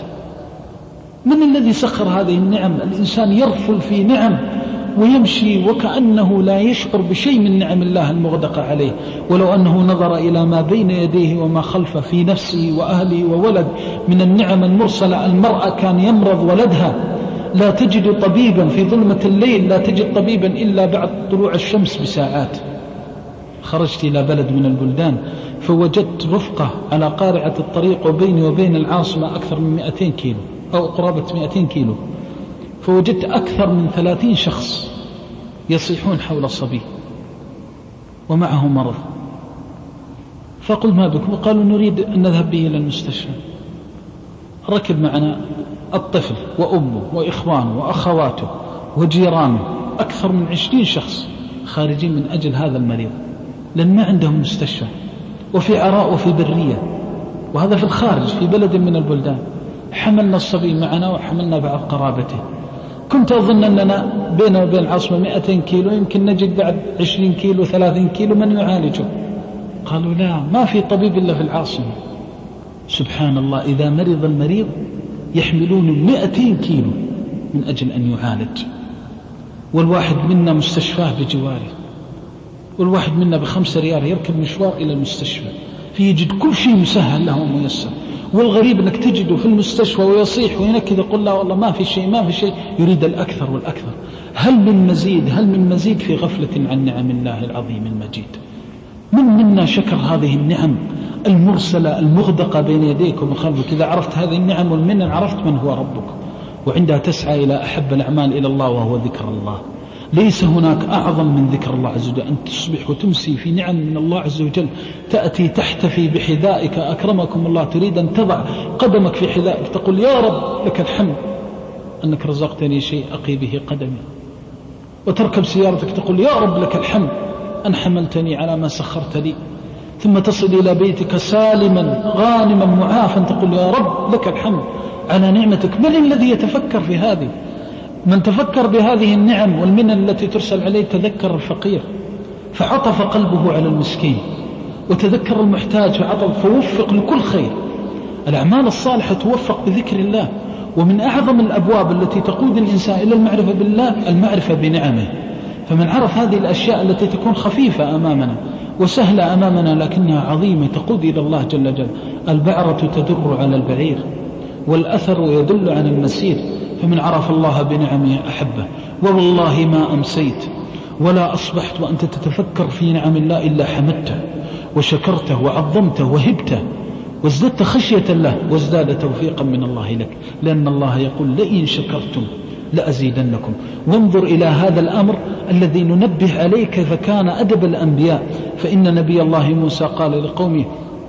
من الذي سخر هذه النعم؟ الإنسان يرفل في نعم ويمشي وكأنه لا يشعر بشيء من نعم الله المغدقة عليه. ولو أنه نظر إلى ما بين يديه وما خلفه في نفسه وأهله وولد من النعم المرسلة. المرأة كان يمرض ولدها، لا تجد طبيبا في ظلمة الليل، لا تجد طبيبا إلا بعد طلوع الشمس بساعات. خرجت إلى بلد من البلدان فوجدت رفقة على قارعة الطريق وبيني وبين العاصمة أكثر من مئتين كيلو أو قرابة مئتين كيلو، فوجدت أكثر من ثلاثين شخص يصيحون حول الصبي ومعه مرض. فقل ما بكم؟ قالوا نريد أن نذهب به إلى المستشفى. ركب معنا الطفل وأمه وإخوانه وأخواته وجيرانه، أكثر من عشرين شخص خارجين من أجل هذا المريض، لأن ما عندهم مستشفى، وفي عراء وفي برية، وهذا في الخارج في بلد من البلدان. حملنا الصبي معنا وحملنا بعض قرابته. كنت أظن أننا بيننا وبين العاصمة مئتين كيلو، يمكن نجد بعد عشرين كيلو ثلاثين كيلو من يعالجه. قالوا لا، ما في طبيب إلا في العاصمة. سبحان الله، إذا مرض المريض يحملون مئتين كيلو من أجل أن يعالج، والواحد منا مستشفاه بجواره، والواحد منا بخمسة ريال يركب مشوار إلى المستشفى، فيجد كل شيء مسهل له وميسر. والغريب أنك تجده في المستشفى ويصيح وينكد يقول لا والله ما في شيء ما في شيء، يريد الأكثر والأكثر. هل من مزيد؟ هل من مزيد في غفلة عن نعم الله العظيم المجيد؟ من منا شكر هذه النعم المرسلة المغدقة بين يديك ومن خلفك؟ إذا عرفت هذه النعم والمنن عرفت من هو ربك، وعندها تسعى إلى أحب الأعمال إلى الله وهو ذكر الله. ليس هناك أعظم من ذكر الله عز وجل، أن تصبح وتمسي في نعم من الله عز وجل، تأتي تحتفي بحذائك أكرمكم الله، تريد أن تضع قدمك في حذائك تقول يا رب لك الحمد أنك رزقتني شيء أقي به قدمي، وتركب سيارتك تقول يا رب لك الحمد أن حملتني على ما سخرت لي، ثم تصل إلى بيتك سالما غانما معافا تقول يا رب لك الحمد على نعمتك. من الذي يتفكر في هذه؟ من تفكر بهذه النعم والمنن التي ترسل عليه تذكر الفقير فعطف قلبه على المسكين، وتذكر المحتاج فعطف، فوفق لكل خير. الأعمال الصالحة توفق بذكر الله. ومن أعظم الأبواب التي تقود الإنسان إلى المعرفة بالله المعرفة بنعمه. فمن عرف هذه الأشياء التي تكون خفيفة أمامنا وسهلة أمامنا لكنها عظيمة تقود إلى الله جل جلاله. البعرة تدر على البعير والأثر يدل عن المسير. فمن عرف الله بنعمه أحبه. والله ما أمسيت ولا أصبحت وأنت تتفكر في نعم الله إلا حمدته وشكرته وعظمته وهبته وازددت خشية الله وازداد توفيقا من الله لك، لأن الله يقول لئن شكرتم لأزيدنكم. وانظر إلى هذا الأمر الذي ننبه عليه كيف كان أدب الأنبياء. فإن نبي الله موسى قال لقومه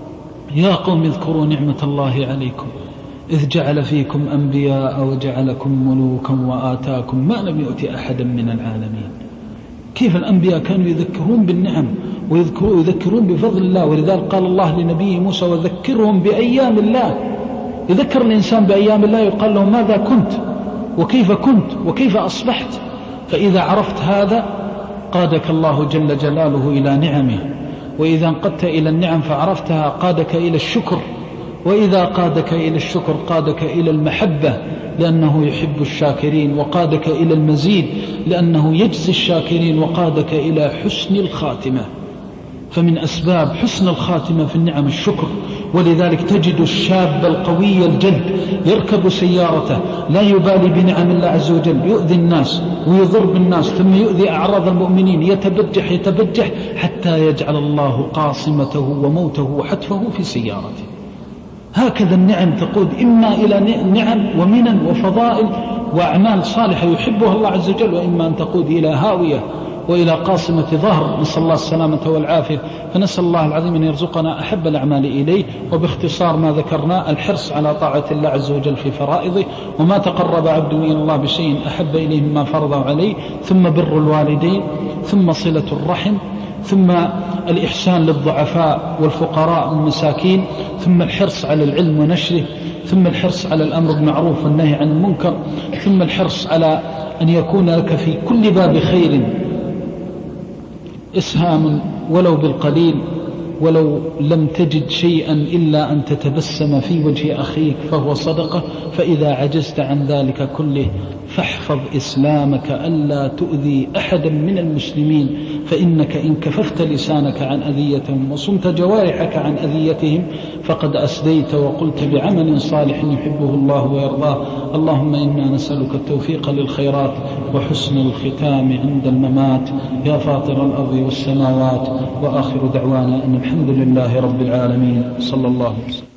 يا قوم اذكروا نعمة الله عليكم إذ جعل فيكم أنبياء وجعلكم ملوكا وآتاكم ما لم يؤت أحدا من العالمين. كيف الأنبياء كانوا يذكرون بالنعم ويذكرون بفضل الله. ولذلك قال الله لنبي موسى وذكرهم بأيام الله. يذكر الإنسان بأيام الله يقال له ماذا كنت وكيف كنت وكيف أصبحت. فإذا عرفت هذا قادك الله جل جلاله إلى نعمه، وإذا انقدت إلى النعم فعرفتها قادك إلى الشكر، وإذا قادك إلى الشكر قادك إلى المحبة لأنه يحب الشاكرين، وقادك إلى المزيد لأنه يجزي الشاكرين، وقادك إلى حسن الخاتمة. فمن أسباب حسن الخاتمة في النعم الشكر. ولذلك تجد الشاب القوي الجد يركب سيارته لا يبالي بنعم الله عز وجل، يؤذي الناس ويضر بالناس ثم يؤذي أعراض المؤمنين، يتبجح يتبجح حتى يجعل الله قاصمته وموته وحتفه في سيارته. هكذا النعم تقود إما إلى نعم ومنن وفضائل وأعمال صالحة يحبها الله عز وجل، وإما أن تقود إلى هاوية وإلى قاصمة ظهر، نسأل الله السلامة والعافية. فنسأل الله العظيم أن يرزقنا أحب الأعمال إليه. وباختصار ما ذكرنا الحرص على طاعة الله عز وجل في فرائضه، وما تقرب عبد من الله بشيء أحب إليه مما فرضه عليه، ثم بر الوالدين، ثم صلة الرحم، ثم الإحسان للضعفاء والفقراء والمساكين، ثم الحرص على العلم ونشره، ثم الحرص على الأمر بالمعروف والنهي عن المنكر، ثم الحرص على أن يكون لك في كل باب خير إسهام ولو بالقليل، ولو لم تجد شيئا إلا أن تتبسم في وجه أخيك فهو صدقة. فإذا عجزت عن ذلك كله فاحفظ إسلامك ألا تؤذي أحدا من المسلمين، فإنك إن كففت لسانك عن أذيتهم وصمت جوارحك عن أذيتهم فقد أسديت وقلت بعمل صالح يحبه الله ويرضاه. اللهم إنا نسألك التوفيق للخيرات وحسن الختام عند الممات يا فاطر الأرض والسماوات. وآخر دعوانا أن الحمد لله رب العالمين. صلى الله عليه وسلم.